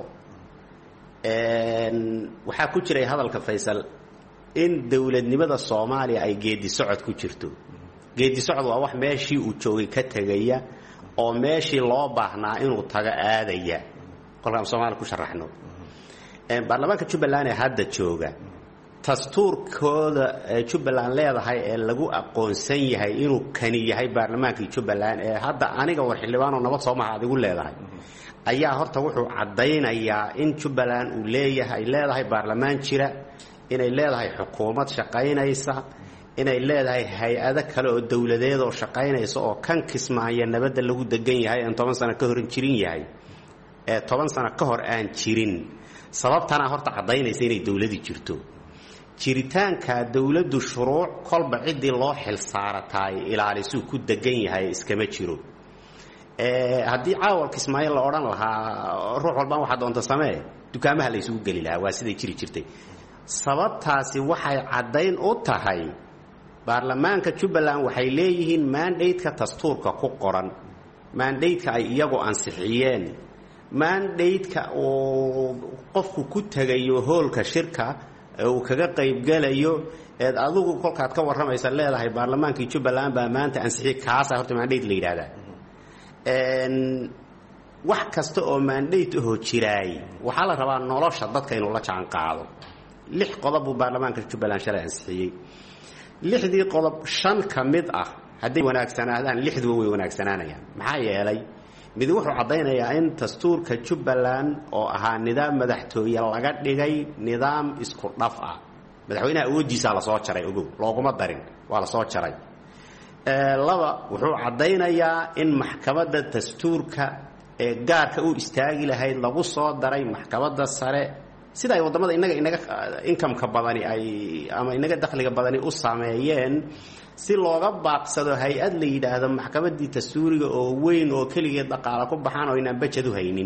waxaa ku jiray hadalka Faysal in dowladnimada Soomaaliya ay geedi socod ku jirto. geedi socod waa wax meeshii uu joogay ka tagaya oo meeshii loo baahnaa inuu taga aadaya. kolkaan Soomaaliya ku sharaxno baarlamaanka Jubbaland ee hadda jooga dastuurkooda Jubbaland leedahay ee lagu aqoonsan yahay inuu kani yahay baarlamaanka Jubbaland ee hadda aniga war xildhibaan oo nabad Soomaaliya adigu leedahay ayaa horta wuxuu cadaynayaa in Jubbaland uu leedahay baarlamaan jira, inay leedahay xukuumad shaqaynaysa, inay leedahay hay-ado kale oo dawladeed oo shaqaynaysa oo kan Kismaayo nabadda lagu degan yahay in 10 sano ka hor jirin yahay 10 sano ka hor aan jirin. sababtana horta cadaynaysa inay dawladdu jirto. jiritaanka dawladdu shuruuc kolba cidii loo xil saaratay ilaalisu ku degan yahay iskama jiro. haddii caawal Kismaayo la oran lahaa ruux walba waxa doonta samee dukaamaha la isugu gali lahaa waa siday jiri jirtay. sababtaasi waxay cadayn u tahay baarlamaanka Jubbaland waxay leeyihiin mandate-ka dastuurka ku qoran, mandate-ka ay iyagu ansixiyeen, mandate-ka oo qofku ku tagayo hoolka shirka uu kaga qayb galayo ee adigu kolkaad ka waramaysa leedahay baarlamaanka Jubbaland baa maanta ansixiyay kaasa horta mandate la yiraahdaa. wax kasta oo mandate oo jiray waxa la rabaa nolosha dadka inuu la jaan qaado. 6 qodob uu baarlamaanka Jubbaland shalay ansixiyay. 6dii qodob 5 kamid ah haday wanaagsanaadaan 6duba way wanaagsanaanayaan. maxaa yeelay mid wuxuu cadaynayaa in dastuurka Jubbaland oo ahaa nidaam madaxtooye laga dhigay nidaam isku dhaf ah. madaxweynaha awoodiisa la soo jaray ogow looguma darin waa la soo jaray. 2 wuxuu cadaynayaa in maxkamadda dastuurka ee gaarka u istaagi lahayd lagu soo daray maxkamadda sare sida ay wadamada inaga income-ka badani ay ama inaga dakhliga badani u sameeyeen si looga baaqsado hay-ad la yiraahdo maxkamaddii dastuuriga oo weyn oo kaliya dhaqaale ku baxaan oo inaan budget u haynin.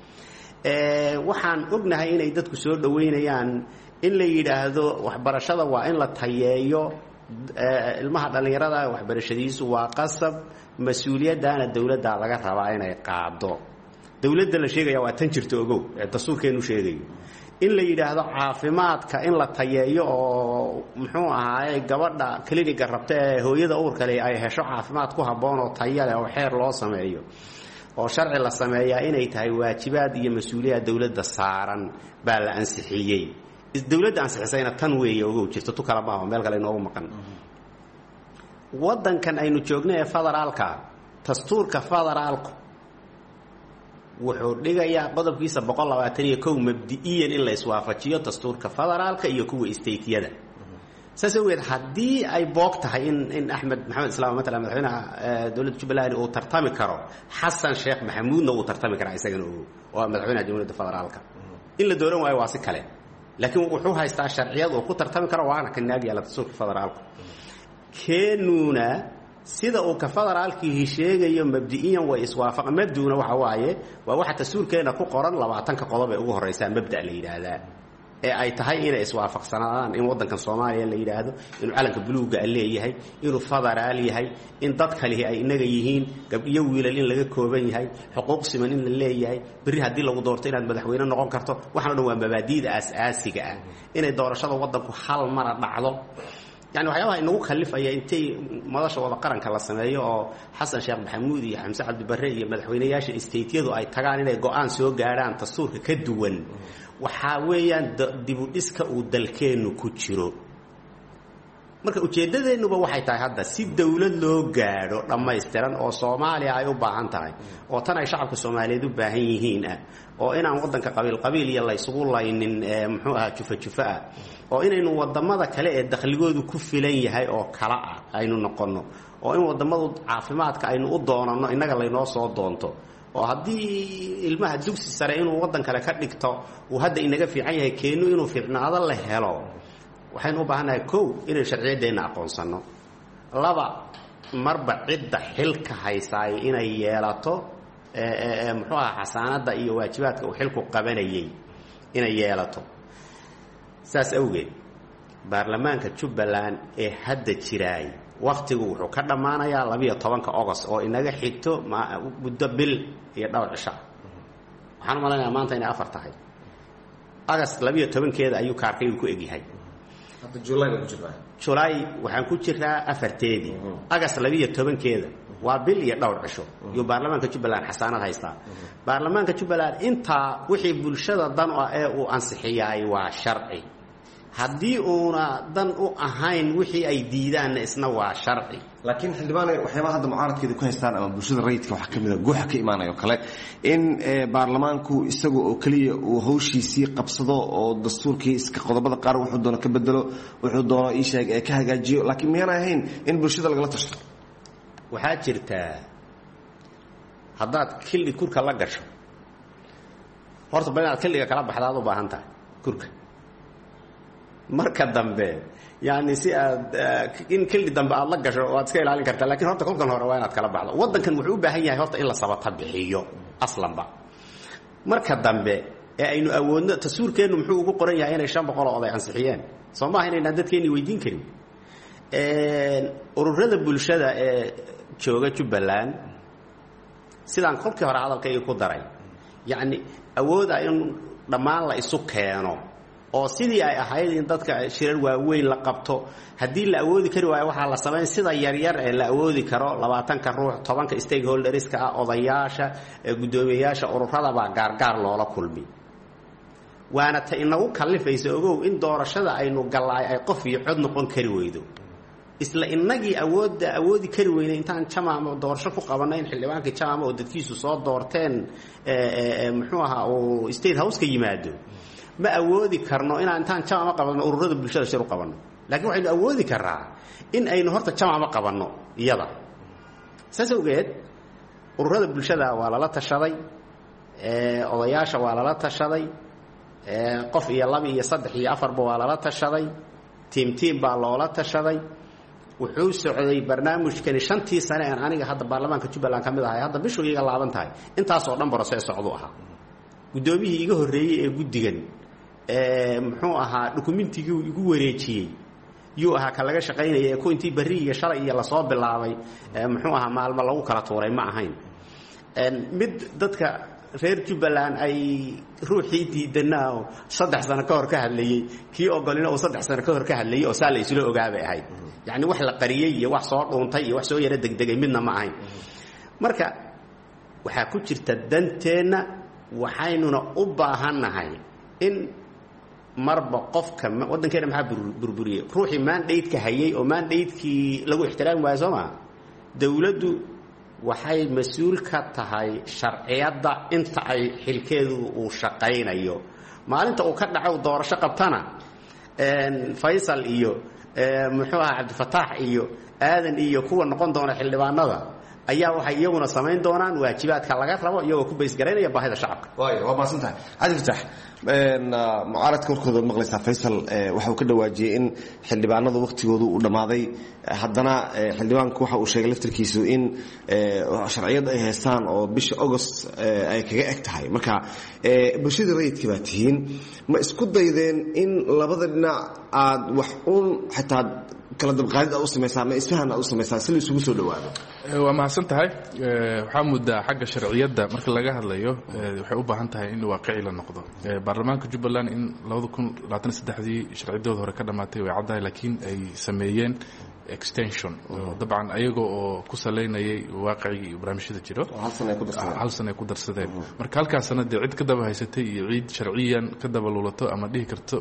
waxaan ognahay inay dadku soo dhaweynayaan in la yiraahdo waxbarashada waa in la tayeeyo, ilmaha dhalinyarada waxbarashadiisu waa qasab, mas'uuliyadana dawladda laga rabaa inay qaado. dawladda la sheegaya waa tan jirto ogow ee dastuurkeenu sheegayo. in la yiraahdo caafimaadka in la tayeeyo oo muxuu ahaayay gabadha kliniga rabta ee hooyada uurka leh ay hesho caafimaad ku haboon oo tayo leh oo xeer loo sameeyo oo sharci la sameeyaa inay tahay waajibaad iyo mas'uuliyad dawladda saaran baa la ansixiyay. dawladda ansixisayna tan weeye ogow jirto tu kala ma meel kale inoogu maqan. wadankan aynu joogno ee federaalka dastuurka federaalku wuxuu dhigayaa qodobkiisa 121 mabdi'iyan in la iswaafajiyo dastuurka federaalka iyo kuwa stateyada. saas weeyad hadii ay boog tahay in Axmed Maxamed Islaam matala madaxweynaha dawladda Jubbaland uu tartami karo, Xasan Sheekh Maxamuudna uu tartami karo isagana oo madaxweynaha jamhuuriyadda federaalka. in la dooran waayo waa si kale, laakiin wuxuu haystaa sharciyad oo ku tartami karo waana ka naadiya dastuurka federaalka. keenuna sida uu ka federaalkii sheegayo mabdi'iyan way iswaafaqan. mabduuna waxa waaye waa waxa dastuurkeena ku qoran 20 qodob ee ugu horeysa mabda la yiraahdaa ee ay tahay inay iswaafaqsanaadaan in wadankan Soomaaliya la yiraahdo inuu calanka buluuga leeyahay, inuu federaal yahay, in dad kale ay inaga yihiin, gabdhiyo wiilal in laga kooban yahay, xuquuq siman in la leeyahay, bari hadii lagu doorto inaad madaxweyne noqon karto. waxaan dhan waa mabaadiida asaasiga ah inay doorashada wadanku hal mar dhacdo. يعني waxyaabaha inagu khalifaya intay madasha wada qaranka la sameeyo oo Xasan Sheekh Maxamuud iyo Xamse Cabdi Barre iyo madaxweynayaasha stateyadu ay tagaan inay go'aan soo gaaraan dastuurka ka duwan waxa weeyaan dib u dhiska uu dalkeenu ku jiro. marka ujeedadeenuba waxay tahay hadda si dawlad loo gaaro dhammaystiran oo Soomaaliya ay u baahan tahay oo tan ay shacabka Soomaaliyeed u baahan yihiin oo inaan wadanka qabiil iyo la isugu laynin muxuu ahaa jufa oo inaynu wadamada kale ee dakhligoodu ku filan yahay oo kala ah aynu noqono oo in wadamadu caafimaadka aynu u doonano inaga laynoo soo doonto oo haddii ilmaha dugsi sare inuu wadan kale ka dhigto uu hadda inaga fiican yahay keenu inuu fiicnaado la helo waxaynu u baahanahay kow inaan sharciyadeena aqoonsano. 2 marba cidda xilka haysaay inay yeelato muxuu ahaa xasaanada iyo waajibaadka uu xilku qabanayay inay yeelato. saas awgeed baarlamaanka Jubbaland ee hadda jiraay waqtigu wuxuu ka dhamaanayaa 12 August oo inaga xigto muddo bil iyo dhowr cisho. waxaan maleynayaa maanta inay 4 tahay. August 12keeda ayuu kaarkaygu ku egyahay. hadda July ku jiraa. July waxaan ku jiraa 4teedii. August 12keeda waa bil iyo dhowr cisho. iyo baarlamaanka Jubbaland xasaanad haystaa. baarlamaanka Jubbaland inta wixii bulshada dan ah ee uu ansixiyay waa sharci. haddii uuna dan u ahayn wixii ay diidaan isna waa sharci. laakiin xildhibaanay waxyaabaha hadda mucaaradkeedu ku haystaan ama bulshada rayidka waxa kamid ah gooxa ka imaanayo kale in baarlamaanku isaga oo kaliya uu hawshiisii qabsado oo dastuurkii iska qodobada qaar wuxuu doono ka bedelo wuxuu doono ii sheeg ka hagaajiyo laakiin miyaan ahayn in bulshada lagala tashado. waxaa jirta haddaad kili kurka la gasho horta bal inaad kiliga kala baxdaad u baahan tahay kurka marka dambe yani si aad in kili dambe aad la gasho waad iska ilaalin kartaa laakiin horta kolkan hore waa inaad kala baxdo. wadankan wuxuu u baahan yahay horta in la sabata bixiyo aslanba. marka dambe ee aynu awoodno tasuurkeenu muxuu ugu qoran yahay inay 500 oo oday ansixiyeen soo ma ahayn inaan dadkeeni weydiin karin. ururada bulshada ee jooga Jubbaland sidaan kolkii hore hadalkayga ku daray yani awooda in dhammaan la isu keeno oo sidii ay ahayd in dadka shirar waaweyn la qabto haddii la awoodi kari waayo waxaa la sameyn sida yaryar ee la awoodi karo 20 ruux 10 stakeholderska ah odayaasha gudoomiyaasha ururada baa gaargaar loola kulmi. waana ta inagu kalifaysa ogow in doorashada aynu galaay ay qof iyo cod noqon kari weydo. isla inagii awoodi kari weynay intaan jamaama doorasho ku qabanay in xildhibaankii jamaama oo dadkiisu soo doorteen muxuu ahaa oo state house ka yimaado ma awoodi karno intaan jamaama qabanno ururada bulshada shir u qabanno. laakiin waxaynu awoodi karaa in aynu horta jamaama qabanno iyada. saas awgeed ururada bulshada waa lala tashaday odayaasha waa lala tashaday qof iyo 2 iyo 3 iyo 4 waa lala tashaday tiim baa loola tashaday. wuxuu socday barnaamijkani 5tii sano aan aniga hadda baarlamaanka Jubbaland kamid ahay hadda bishu iga laaban tahay intaas oo dhan process socdo ahaa. gudoomiyihii iga horeeyay ee guddigan muxuu ahaa dukumentigii igu wareejiyay yuu ahaa ka laga shaqaynayay ku intii bari iyo shalay iyo la soo bilaabay muxuu ahaa maalmo lagu kala tuuray ma ahayn. mid dadka reer Jubbaland ay ruuxii diidanaa 3 sano ka hor ka hadlayay kii ogolina oo 3 sano ka hor ka hadlayay oo saal isla ogaabay ahayd. yani wax la qariyay iyo wax soo dhuuntay iyo wax soo yara degdegay midna ma ahayn. marka waxa ku jirta danteena waxaynuna u baahanahay in marba qofka wadankeena maxaa burburiyay ruuxii mandate-ka hayay oo mandate-kii lagu ixtiraami waayo Soomaa dawladdu waxay mas'uul ka tahay sharciyada inta ay xilkeedu uu shaqaynayo. maalinta uu ka dhaco doorasho qabtana Faisal iyo muxuu ahaa Cabdifataax iyo aadan iyo kuwa noqon doona xildhibaanada ayaa waxay iyaguna sameyn doonaan waajibaadka laga rabo iyagoo ku bays gareynaya baahida shacabka. waa maasantahay Cabdifataax mucaaradka warkooda maqlaysaa Faisal waxa uu ka dhawaajiyay in xildhibaanada waqtigoodu uu dhamaaday haddana xildhibaanku waxa uu sheegay laftirkiisu in sharciyada ay haystaan oo bisha August ay kaga eg tahay. marka bulshada rayidka baa tihiin ma isku daydeen in labada dhinac aad wax uun xitaa kala dabqaadid u sameeysaa ma isfahan u sameeysaa si isugu soo dhawaado. waa mahadsan tahay waxaa muddaa xagga sharciyada marka laga hadlayo waxay u baahan tahay in waaqici la noqdo. baarlamaanka Jubbaland in 2023 sharciyadooda hore ka dhamaatay way caddahay laakiin ay sameeyeen extension dabcan ayaga oo ku saleynayay waaqiciga iyo barnaamijyada jiro hal sano ay ku darsadeen. marka halkaas sanadii cid ka daba haysatay iyo cid sharciyan ka daba luulato ama dhihi karto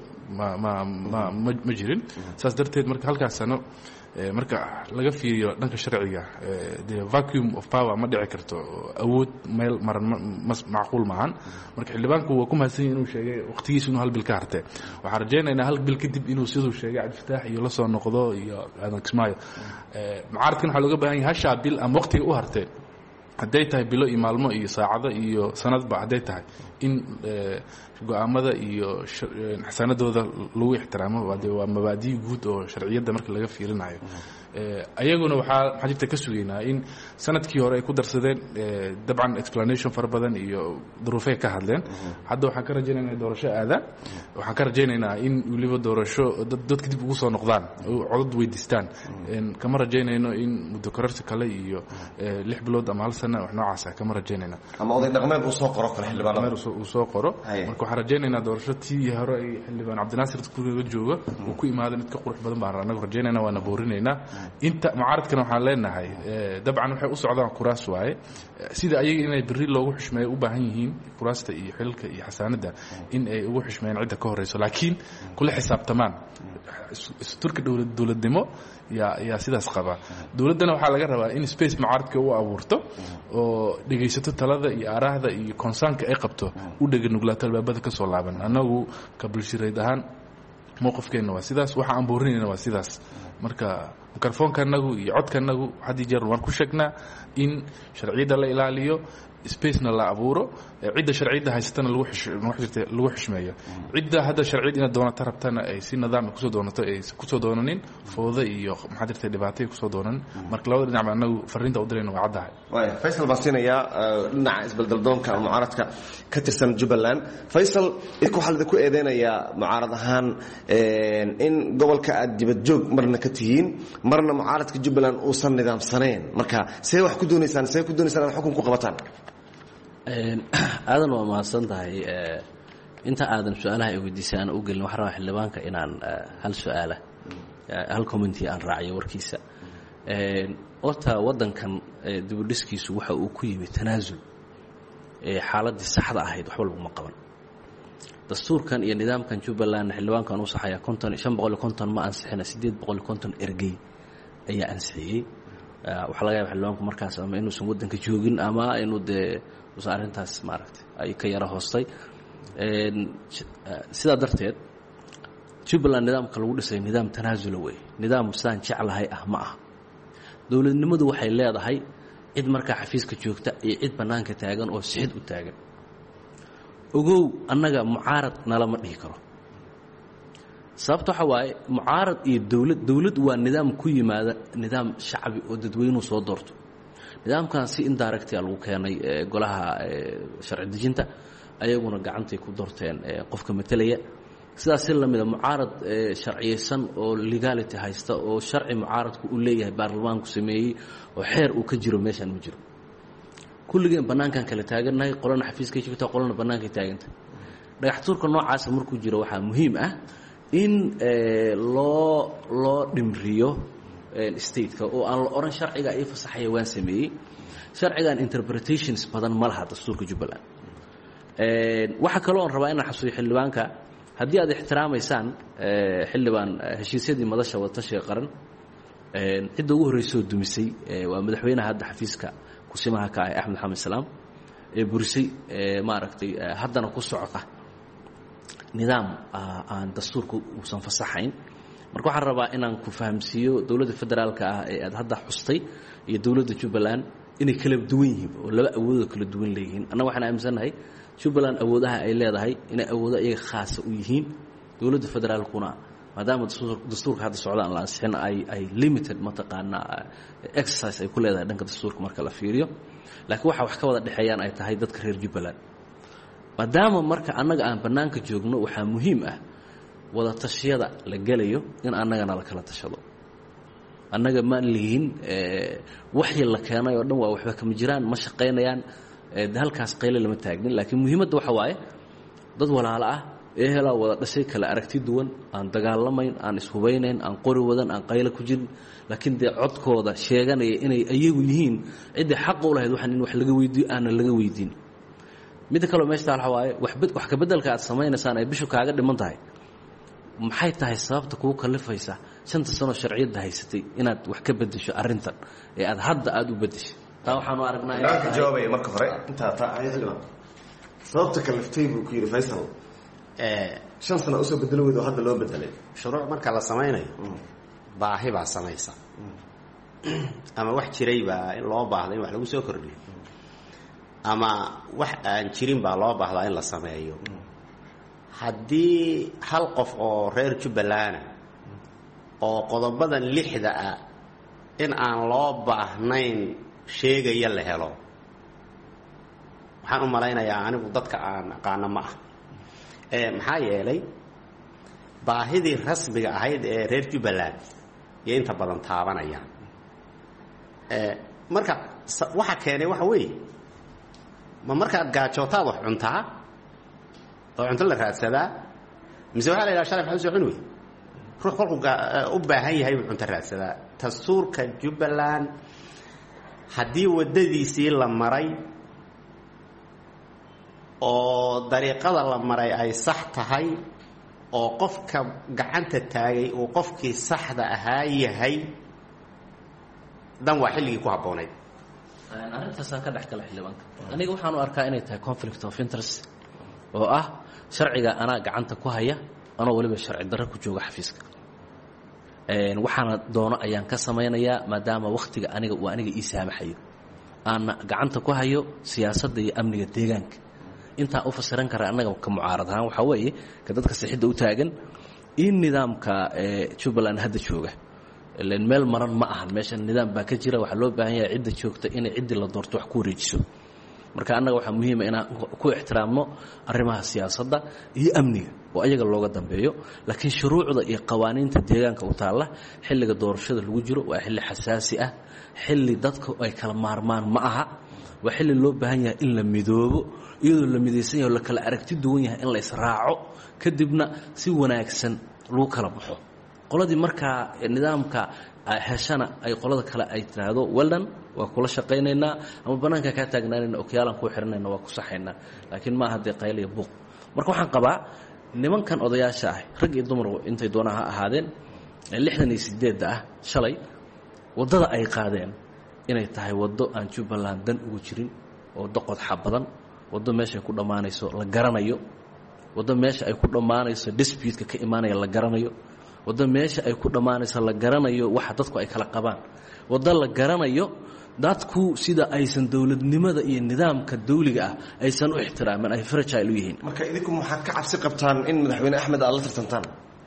ma jirin. saas darteed marka halkaas sano marka laga fiiriyo dhanka sharciga the vacuum of power ma dhici karto awood meel maran macquul maahan. marka xildhibaanku waa ku mahadsan inuu sheegay waqtigiisa inuu hal bil ka hartay. waxaan rajaynaynaa hal bil kadib inuu siduu sheegay Cabdifataax iyo la soo noqdo iyo aadan Kismaayo. mucaaradkan waxaa looga baahan yahay hashaa bil ama waqtiga u hartay hadday tahay bilo iyo maalmo iyo saacado iyo sanadba hadday tahay in go'aamada iyo xasanadooda lagu ixtiraamo waa mabaadi guud oo sharciyada marka laga fiirinayo ayaguna waxaa jirta ka sugaynaa in sanadkii hore ay ku darsadeen dabcan explanation fara badan iyo duruufay ka hadleen hadda waxaan ka rajaynaynaa doorasho aadaan waxaan ka rajaynaynaa in weliba doorasho dadka dib ugu soo noqdaan codad weydiistaan kama rajaynayno in muddo kororsi kale iyo 6 bilood ama hal sano wax noocaas ah kama rajaynayna ama oday dhaqameed uu soo qoro kale xildhibaanada uu soo qoro marka waxaan rajaynaynaa doorasho tii hore ay xildhibaan Cabdinaasir kuriga jooga uu ku imaado mid ka qurux badan baan anagu rajaynaynaa waana boorinaynaa inta mucaaradkana waxaan leenahay dabcan waxay u socdaan kuraas waaye sida ayaga inay biri loogu xushmeeyo u baahan yihiin kuraasta iyo xilka iyo xasaanada in ay ugu xushmeeyaan cidda ka horeyso laakiin kula xisaabtamaan turka dowladnimo yaa sidaas qaba dowladdana waxaa laga rabaa in space mucaaradka u abuurto oo dhegaysato talada iyo aaraahda iyo konsaanka ay qabto u dheganuglaato albaabada ka soo laaban annagu ka bulshireed ahaan mowqifkeenna waa sidaas waxa aan boorinayna waa sidaas marka mikrofoonka annagu iyo codka annagu haddii jeer waan ku sheegnaa in sharciyadda la ilaaliyo spacena la abuuro cidda sharciyadda haysatana lagu xushmeeyo cidda hadda sharciyad inaad doonata rabtana ay si nidaam kusoo doonato ay kusoo doonanin fooda iyo maxaa jirta dhibaatay kusoo doonan marka labada dhinac baa anagu fariinta u dirayna waa caddahay faysal baan siinayaa dhinaca isbaldaldoonka mucaaradka ka tirsan Jubbaland Faysal waxaa la ku eedeynayaa mucaarad ahaan in gobolka aad dibad joog marna ka tihiin marna mucaaradka Jubbaland uusan nidaamsaneen marka see wax ku doonaysaan inaad xukun ku qabataan aadan waa mahadsan tahay inta aadan su-aalaha ay weydiisay aan u gelin waxaan rabaa xildhibaanka inaan hal commenti aan raaciyo warkiisa horta waddankan dibudhiskiisu waxa uu ku yimi tanaasul xaaladii saxda ahayd waxba laguma qaban dastuurkan iyo nidaamkan Jubbaland xildhibaankan uu saxaya 550 ma ansixina 850 ergey ayaa ansixiyay waxa laga yaabaa xildhibaanku markaas ama inuusan waddanka joogin ama inuu arrintaas maaragtay ay ka yara hoostay sidaa darteed Jubbaland nidaamka lagu dhisay nidaam tanaasula wey nidaam saan jeclahay ma aha dowladnimadu waxay leedahay cid markaa xafiiska joogta iyo cid bannaanka taagan oo sixid u taagan ogow annaga mucaarad nalama dhihi karo sababta waxa waaye mucaarad iyo dowlad waa nidaam ku yimaada nidaam shacbi oo dadweynuhu soo doorto nidaamkan si indirect lagu keenay golaha sharci dejinta ayaguna gacantay ku doorteen qofka metelaya sidaas la mid ah mucaarad sharciyeysan oo legality haysta oo sharci mucaaradku u leeyahay baarlamaanku sameeyay oo xeer uu ka jiro meeshan ma jiro kulligeen bannaankan kala taaganahay qolana xafiiska joogta qolana bannaanka taaganta dhagax tuurka noocaas markuu jiro waxaa muhiim ah in loo dhimriyo stateka oo aan la oran sharciga ay fasaxaya waan sameeyey sharcigan interpretations badan ma laha dastuurka Jubbaland waxa kale oo rabaa inaan xasuusiyo xildhibaanka haddii aad ixtiraamaysaan xildhibaan heshiisyadii madasha wadatashiga qaran cidda ugu horreysoo dumisay waa madaxweynaha hadda xafiiska kusimaha ka ah Axmed Maxamed Salaam burisay maaragtay haddana ku socota nidaam aan dastuurku uusan fasaxayn marka waxaan rabaa inaan ku fahamsiiyo dowladda federaalka ah ee aad hadda xustay iyo dowladda Jubbaland inay kala duwan yihiin oo laba awood kala duwan leeyihiin anna waxaan aaminsanahay Jubbaland awoodaha ay leedahay inay awoodo iyaga khaas u yihiin dowladda federaalkuna maadaama dastuurka hadda socdaan la ansixin ay limited mataqaana exercise ay ku leedahay dhanka dastuurka marka la fiiriyo laakiin waxa wax ka wada dhaxeeyaan ay tahay dadka reer Jubbaland maadaama marka annaga aan bannaanka joogno waxaa muhiim ah wada tashiyada la galayo in annagana la kala tashado annaga ma lihin waxii la keenay oo dhan waa waxba kama jiraan ma shaqaynayaan halkaas qayle lama taagnin laakiin muhiimadda waxa waaye dad walaalo ah hela wada dhashay kala aragti duwan aan dagaalamayn aan ishubaynayn aan qori wadan aan qayle ku jirin laakiin dee codkooda sheeganaya inay ayagu yihiin ciddii xaq u lahayd waxaan in wax laga weydiiyo aanan laga weydiin midda kaloo meesha waxa waaye wax ka beddelka aad samaynaysaan ay bishu kaaga dhiman tahay maxay tahay sababta kugu kalifaysa 5 sano sharciyada haysatay inaad wax ka bedesho arintan ee aad hadda u bedeshay taa waxaan u aragnaa inaan jawaabay marka hore inta ayadna sababta kaliftay buu ku yiri Faysal 5 sano usoo bedelo weedo hadda loo bedelay shuruuc marka la samaynayo baahi baa samaysa ama wax jiray baa in loo baahdo in wax lagu soo kordhiyo ama wax aan jirin baa loo baahdaa in la sameeyo haddii hal qof oo reer Jubbaland oo qodobadan 6 ah in aan loo baahnayn sheegaya la helo waxaan u malaynayaa anigu dadka aan aqaano ma ah maxaa yeelay baahidii rasmiga ahayd ee reer Jubbaland iyo inta badan taabanayaan marka waxa keenay waxa weeye ma markaad gaajootaad wax cuntaa oo cunto la raadsadaa mise waxaa la yidhaha shalay maxaa soo cuni wey ruux kolku u baahan yahay buu cunto raadsadaa dastuurka Jubbaland haddii waddadiisii la maray oo dariiqada la maray ay sax tahay oo qofka gacanta taagay uu qofkii saxda ahaa yahay dan waa xilligii ku habboonayd arrintaasaan ka dhex gala xildhibaanka aniga waxaan u arkaa inay tahay conflict of interest oo ah sharciga anaa gacanta ku haya anoo weliba sharci darro ku jooga xafiiska waxaana doono ayaan ka samaynayaa maadaama wakhtiga aniga uu aniga ii saamaxayo aana gacanta ku hayo siyaasadda iyo amniga deegaanka intaa u fasiran kara annaga ka mucaarad ahaan waxaa weeye ka dadka sixidda u taagan in nidaamka Jubbaland hadda jooga ilaan meel maran ma ahan meesha nidaam baa ka jira waxaa loo baahan yahay cidda joogta inay ciddii la doorto wax ku wareejiso marka annaga waxaa muhiima inaan ku ixtiraamno arrimaha siyaasadda iyo amniga oo ayaga looga dambeeyo laakiin shuruucda iyo qawaaniinta deegaanka u taalla xilliga doorashada lagu jiro waa xilli xasaasi ah xilli dadku ay kala maarmaan ma aha waa xilli loo baahan yahay in la midoobo iyadoo la midaysan yahay oo la kala aragti duwan yahay in la israaco kadibna si wanaagsan lagu kala baxo qoladii markaa nidaamka heshana ay qolada kale ay tiraahdo weldan waa kula shaqaynaynaa ama bannaanka kaa taagnaanayna okyaalaan kuu xiranayna waa ku saxaynaa laakiin ma aha dee qayl iyo buuq marka waxaan qabaa nimankan odayaasha ah rag iyo dumar intay doonaan ha ahaadeen 68 ah shalay waddada ay qaadeen inay tahay waddo aan Jubbaland dan ugu jirin oo doqod xabadan waddo meesha ay ku dhammaanayso la garanayo waddo meesha ay ku dhammaanayso dispute-ka ka imaanaya la garanayo waddo meesha ay ku dhammaanayso la garanayo waxa dadku ay kala qabaan waddo la garanayo dadku sida aysan dawladnimada iyo nidaamka dawliga ah aysan u ixtiraamin ay fragile u yihiin marka idinku maxaad ka cabsi qabtaan in madaxweyne Axmed aad la tartantaan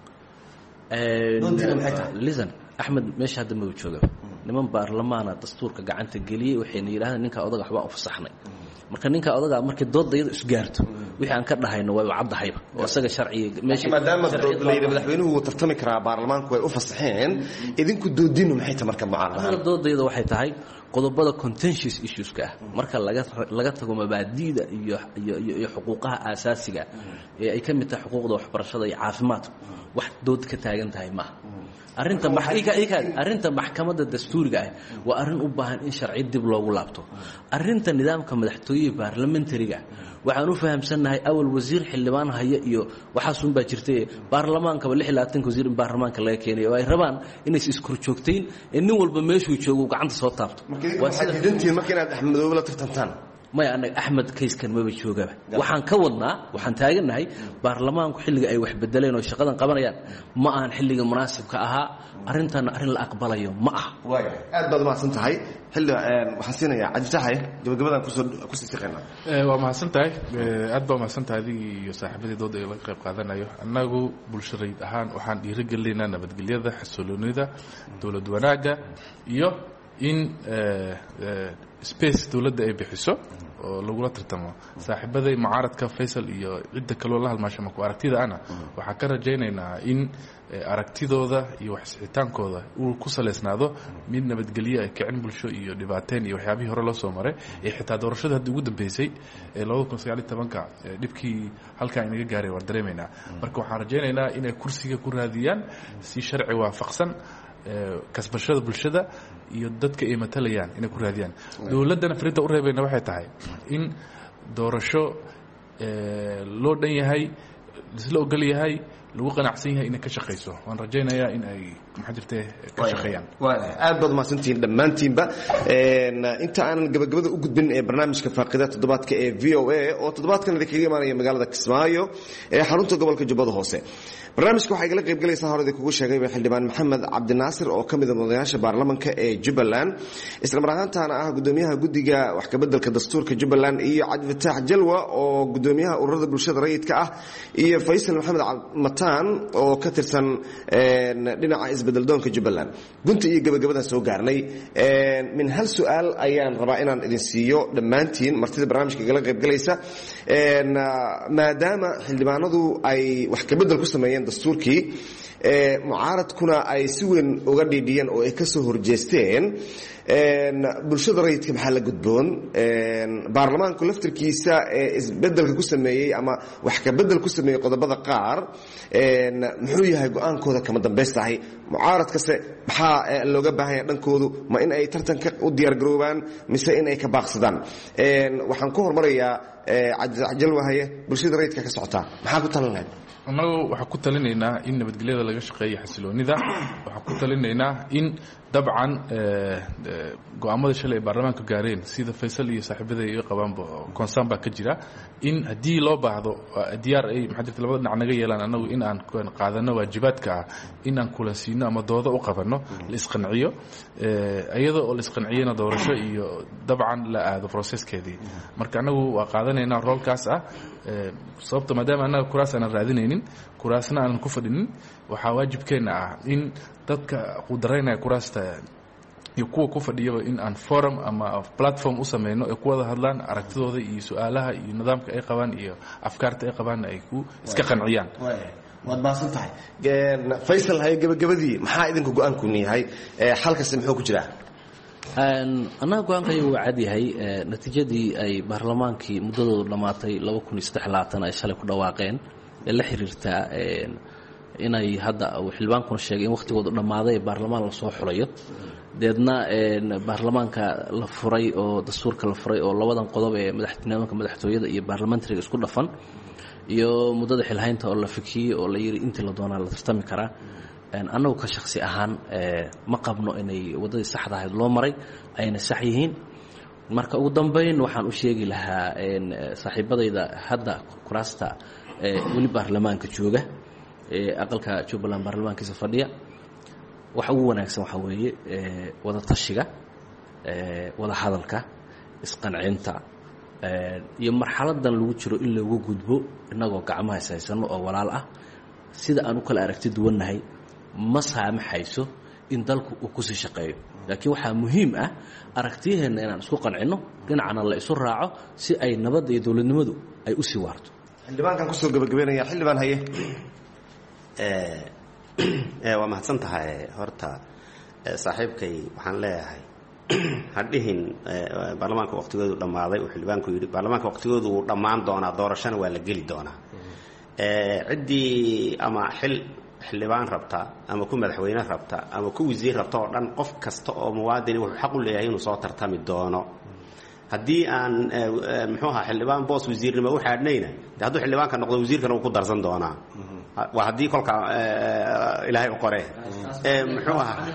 listen Axmed meesha hadda ma jooga niman baarlamaana dastuurka gacanta geliyay waxayna yiraahdeen ninka odaga waxba u fasaxnay marka ninka odaga markii doodayada isgaarto wixii aan ka dhahayno way cadahayba oo isaga sharciga meesha maadaama madaxweynuhu uu tartami karaa baarlamaanku way u fasaxeen idinku doodinu maxay tahay marka mucaarada doodayada waxay tahay qodobada contentious issues ka marka laga tago mabaadiida iyo xuquuqaha aasaasiga ee ay ka mid tahay xuquuqda waxbarashada iyo caafimaadka wax dood ka taagan tahay ma arinta maxkamadda dastuuriga ah waa arrin u baahan in sharci dib loogu laabto arinta nidaamka madaxtooyada parliamentariga waxaan u fahamsanahay awal wasiir xildhibaan haya iyo waxaasun baa jirtay baarlamaanka 26 wasiir in baarlamaanka laga keenay oo ay rabaan inay isku joogteen in nin walba meeshuu joogo gacanta soo taabto waa sida diintii markii inaad Axmed la tartantaan ma anaga Axmed kayskan ma joogaba waxaan ka wadnaa waxaan taaganahay baarlamaanku xilliga ay wax bedeleen oo shaqadan qabanayaan ma aan xilliga munaasibka ahaa arrintan arrin la aqbalayo ma aha waay aad baad mahadsan tahay xilli waxaan siinayaa Cabditahay gabagabadan ku sii shaqeynaa waa mahadsan tahay aad baa mahadsan tahay adigii iyo saaxiibadii dooda ay la qayb qaadanayo annagu bulshadayd ahaan waxaan dhiirigelinaynaa nabadgelyada xasiloonida dawlad wanaagga iyo in space dawladda ay bixiso oo lagula tartamo saaxiibaday mucaaradka Faisal iyo cidda kale oo la halmaashay ku aragtida ana waxa ka rajaynaynaa in aragtidooda iyo wax sixitaankooda uu ku saleysnaado mid nabadgelyo ay kicin bulsho iyo dhibaateen iyo waxyaabihii hore loo soo maray ee xitaa doorashada hadda ugu dambeysay ee 2019 dhibkii halka inaga gaaray war dareemeynaa marka waxaan rajaynaynaa inay kursiga ku raadiyaan si sharci waafaqsan kasbashada bulshada iyo dadka ay matalayaan inay ku raadiyaan dawladana fariinta u reebayna waxay tahay in doorasho loo dhan yahay isla ogol yahay lagu qanacsan yahay inay ka shaqeyso waan rajaynayaa in ay maxaa ka shaqeeyaan aad baad mahadsantihiin dhammaantiinba inta aanan gabagabada u gudbin ee barnaamijka faaqida toddobaadka ee VOA oo toddobaadkan idinkaga imaanaya magaalada Kismaayo ee xarunta gobolka Jubbada Hoose barnaamijka waxaa igala qayb galaysaa hore kugu sheegay xildhibaan Maxamed Cabdinaasir oo kamid ah mudanayaasha baarlamaanka ee Jubbaland isla mar ahaantaana ah gudoomiyaha guddiga wax ka beddelka dastuurka Jubbaland iyo Cabditaah Jalwa oo gudoomiyaha ururada bulshada rayidka ah iyo Faisal Maxamed Mataan oo ka tirsan dhinaca isbedeldoonka jubbaland gunta iyo gabagabadan soo gaarnay min hal su-aal ayaan rabaa inaan idin siiyo dhammaantiin martida barnaamijka igala qaybgalaysa maadaama xildhibaanadu ay wax kabedel ku sameeyeen dastuurkii mucaaradkuna ay si weyn uga dhiidhiyeen oo ay ka soo horjeesteen bulshada rayidka maxaa la gudboon baarlamaanku laftirkiisa ee isbedelka ku sameeyey ama wax kabedel ku sameeyey qodobada qaar muxuu yahay go-aankooda kama dambaystahay mucaaradkase maxaa looga baahan yahay dhankoodu ma in ay tartanka u diyaargaroobaan mise in ay ka baaqsadaan waxaan ku hormarayaa jalwahaye bulshada rayidka ka socotaa maxaa ku talan lahayd annagu waxaan ku talinaynaa in nabadgelyada laga shaqeeyo xasiloonida waxaan ku talinaynaa in dabcan go-aamada shalay ay baarlamaanka gaareen sida faysal iyo saaxiibada iga qabaanba concern baa ka jira in haddii loo baahdo diyaar ay maxaa jirta labada dhinac naga yeelaan annagu in aan qaadano waajibaadka ah in aan kulansiino ama doodo u qabanno la isqanciyo iyadoo oo la isqanciyana doorasho iyo dabcan la aado processkeedii marka annagu waa qaadanaynaa roolkaas ah sababta maadaama annaga kuraas aanan raadinaynin kuraasna aanan ku fadhinin waxaa waajibkeenna ah in dadka qudaraynaya kuraasta iyo kuwa ku fadhiyaba in aan forum ama platform u sameyno ay ku wada hadlaan aragtidooda iyo su-aalaha iyo nidaamka ay qabaan iyo afkaarta ay qabaanna ay ku iska qanciyaan waad maasan tahay faysal haye gabagabadii maxaa idinku go-aankuni yahay xalkasi muxuu ku jiraa annaga go-aankay uu cad yahay natiijadii ay baarlamaankii muddadoodu dhammaatay ay shalay ku dhawaaqeen ee la xiriirtaa inay hadda xildhibaankuna sheegay in wakhtigoodu dhammaaday baarlamaan lasoo xulayo deedna baarlamaanka la furay oo dastuurka la furay oo labadan qodob ee nidaamka madaxtooyada iyo baarlamentariga isku dhafan iyo muddada xilhaynta oo la fikiyey oo la yidhi intii la doonaa la tartami karaa annagu ka shaksi ahaan ma qabno inay waddadii saxda ahayd loo maray ayna sax yihiin marka ugu dambayn waxaan u sheegi lahaa saaxiibadayda hadda kuraasta weli baarlamaanka jooga aqalka jubbaland baarlamaankiisa fadhiya waxa ugu wanaagsan waxaa weeye wada tashiga wada hadalka isqancinta iyo marxaladan lagu jiro in loogu gudbo innagoo gacmaha ishaysano oo walaal ah sida aan u kala aragti duwannahay ma saamaxayso in dalku uu ku sii shaqeeyo laakiin waxaa muhiim ah aragtiyaheenna inaan isku qancinno dhinacna la isu raaco si ay nabadda iyo dowladnimadu ay u sii waarto xildhibaankan kusoo gabagabeynaya xildhibaan haye waa mahadsan tahay horta saaxiibkay waxaan leeyahay hadhihin baarlamaanka waqtigoodu dhammaaday uu xildhibaanku yidhi baarlamaanka waqtigoodu wuu dhammaan doonaa doorashana waa la geli doonaa ciddii ama xildhibaan rabta ama ku madaxweyne rabta ama ku wasiir rabta oo dhan qof kasta oo muwaadini wuxuu xaq u leeyahay inuu soo tartami doono haddii aan muxuu ahaa xildhibaan boos wasiirnimo u xaadhnayna de hadduu xildhibaanka noqdo wasiirkana wuu ku darsan doonaa waa haddii kolka ilaahay u qore muxuu ahaa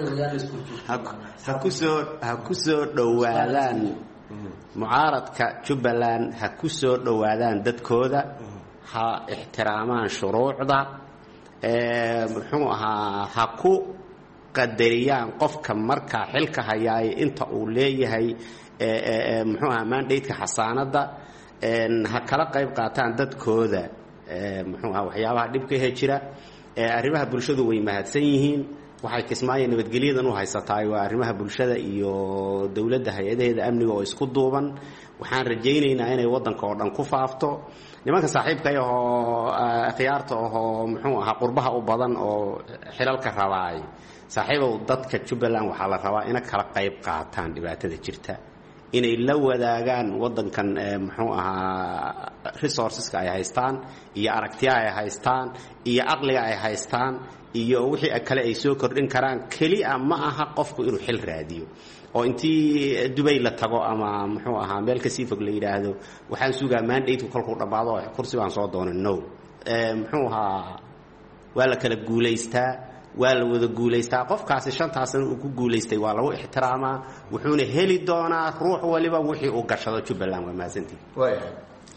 ha ku soo dhowaadaan mucaaradka jubbaland ha ku soo dhowaadaan dadkooda ha ixtiraamaan shuruucda muxuu ahaa ha ku qadariyaan qofka markaa xilka hayaay inta uu leeyahay muxuu ahaa mandateka xasaanadda ha kala qayb qaataan dadkooda muxuu ahaa waxyaabaha dhibka he jira arrimaha bulshadu way mahadsan yihiin waxay kismaayeen nabadgelyadan u haysataay waa arrimaha bulshada iyo dowladda hay-adaheeda amniga oo isku duuban waxaan rajaynaynaa inay waddanka oo dhan ku faafto nimanka saaxiibkay ahoo khiyaarta ahoo muxuu ahaa qurbaha u badan oo xilalka rabaay saaxiibow dadka jubbaland waxaa la rabaa ina kala qayb qaataan dhibaatada jirta inay la wadaagaan waddankan muxuu ahaa resourceska ay haystaan iyo aragtiyaha ay haystaan iyo caqliga ay haystaan iyo wixii kale ay soo kordhin karaan keliya ma aha qofku inuu xil raadiyo oo intii dubay la tago ama muxuu ahaa meel kasii fog la yidhaahdo waxaan sugaa mandateku kolkuu dhammaado oo kursi baan soo doona no muxuu ahaa waa la kala guulaystaa waa la wada guulaystaa qofkaasi 5 sano uu ku guulaystay waa lagu ixtiraamaa wuxuuna heli doonaa ruux waliba wixii uu gashado jubbaland waa mahadsantii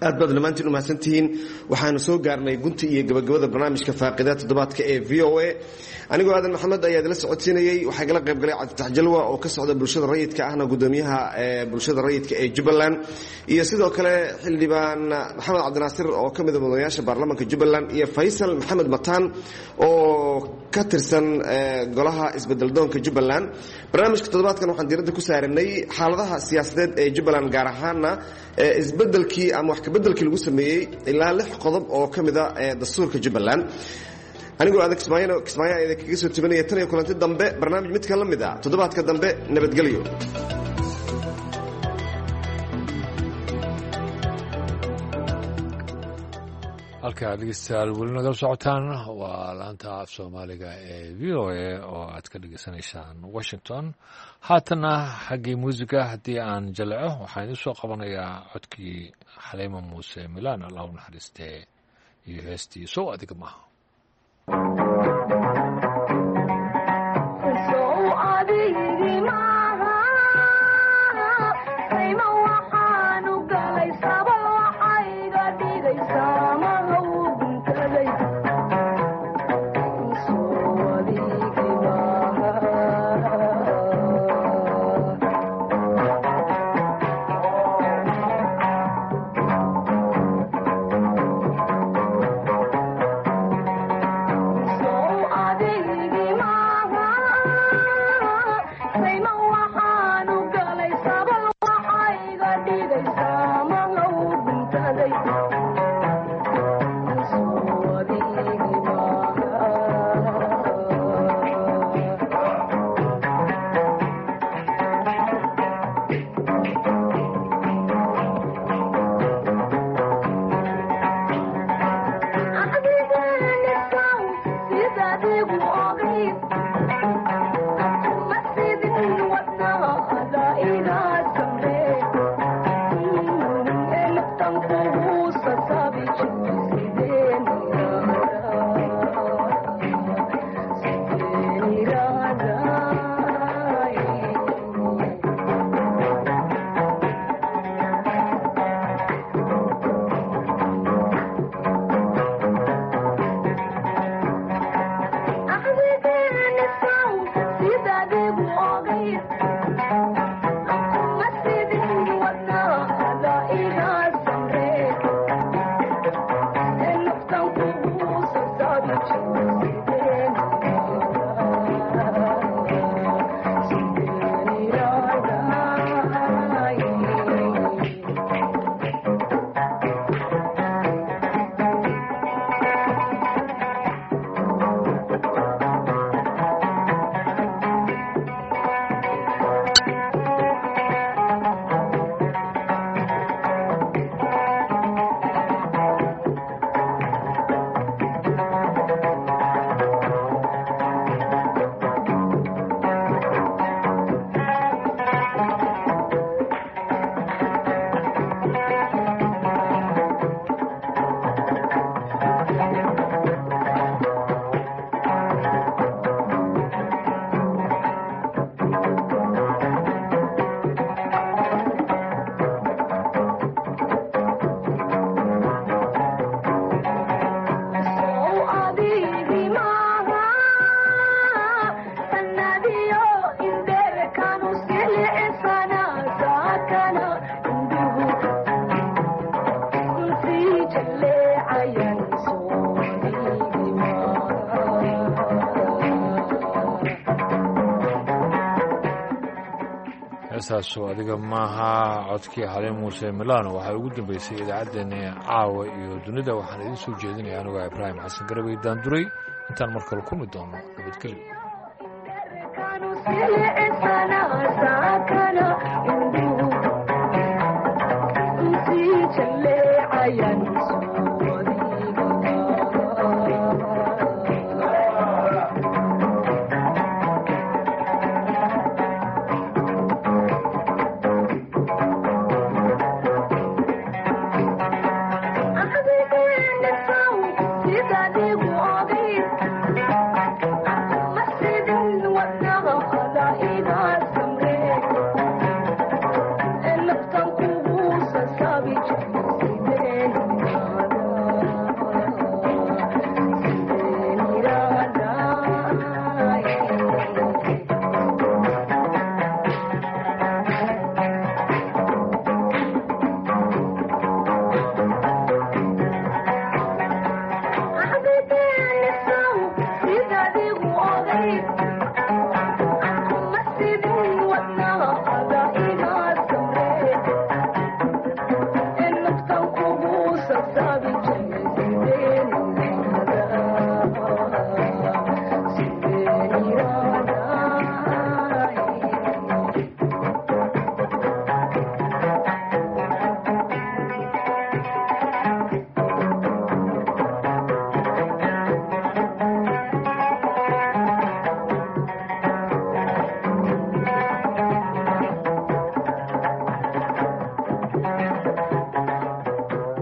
aad baad dhammaantiin u mahadsantihiin waxaanu soo gaarnay gunti iyo gabagabada barnaamijka faaqidaad toddobaadka ee VOA anigoo aadan maxamed ayaa idila socodsiinayay waxaa igala qayb galay cabditax jalwa oo ka socda bulshada rayidka ahna gudoomiyaha bulshada rayidka ee Jubbaland iyo sidoo kale xildhibaan maxamed cabdinaasir oo ka mid ah mudanayaasha baarlamaanka Jubbaland iyo Faysal Maxamed Mataan oo ka tirsan golaha isbeddeldoonka Jubbaland barnaamijka toddobaadkan waxaan diiradda ku saaranay xaaladaha siyaasadeed ee Jubbaland gaar ahaanna isbeddelkii ama wax ka beddelkii lagu sameeyay ilaa 6 qodob oo ka mid ah dastuurka Jubbaland anigoo adag Kismaayo ay kaga soo tabanaya tan iyo kulanti dambe barnaamij mid ka la mid ah toddobaadka dambe nabadgelyo halka dhegeystayaal weli nagala socotaan waa laanta af soomaaliga ee VOA oo aad ka dhegeysanaysaan Washington haatana xaggii muusiga haddii aan jaleeco waxaan idin soo qabanayaa codkii Xaliimo Muuse Milaan Allah u naxariistee iyo heestii soo adiga maaha heestaasoo adiga maaha codkii Xaliimo Muuse Milaan waxay ugu dambeysay idaacaddeenna caawa iyo dunida waxaan idin soo jeedinayaa aniga Ibraahim Xasan Garabay Daanduray intaan mar kale kulmi doono nabadgelyo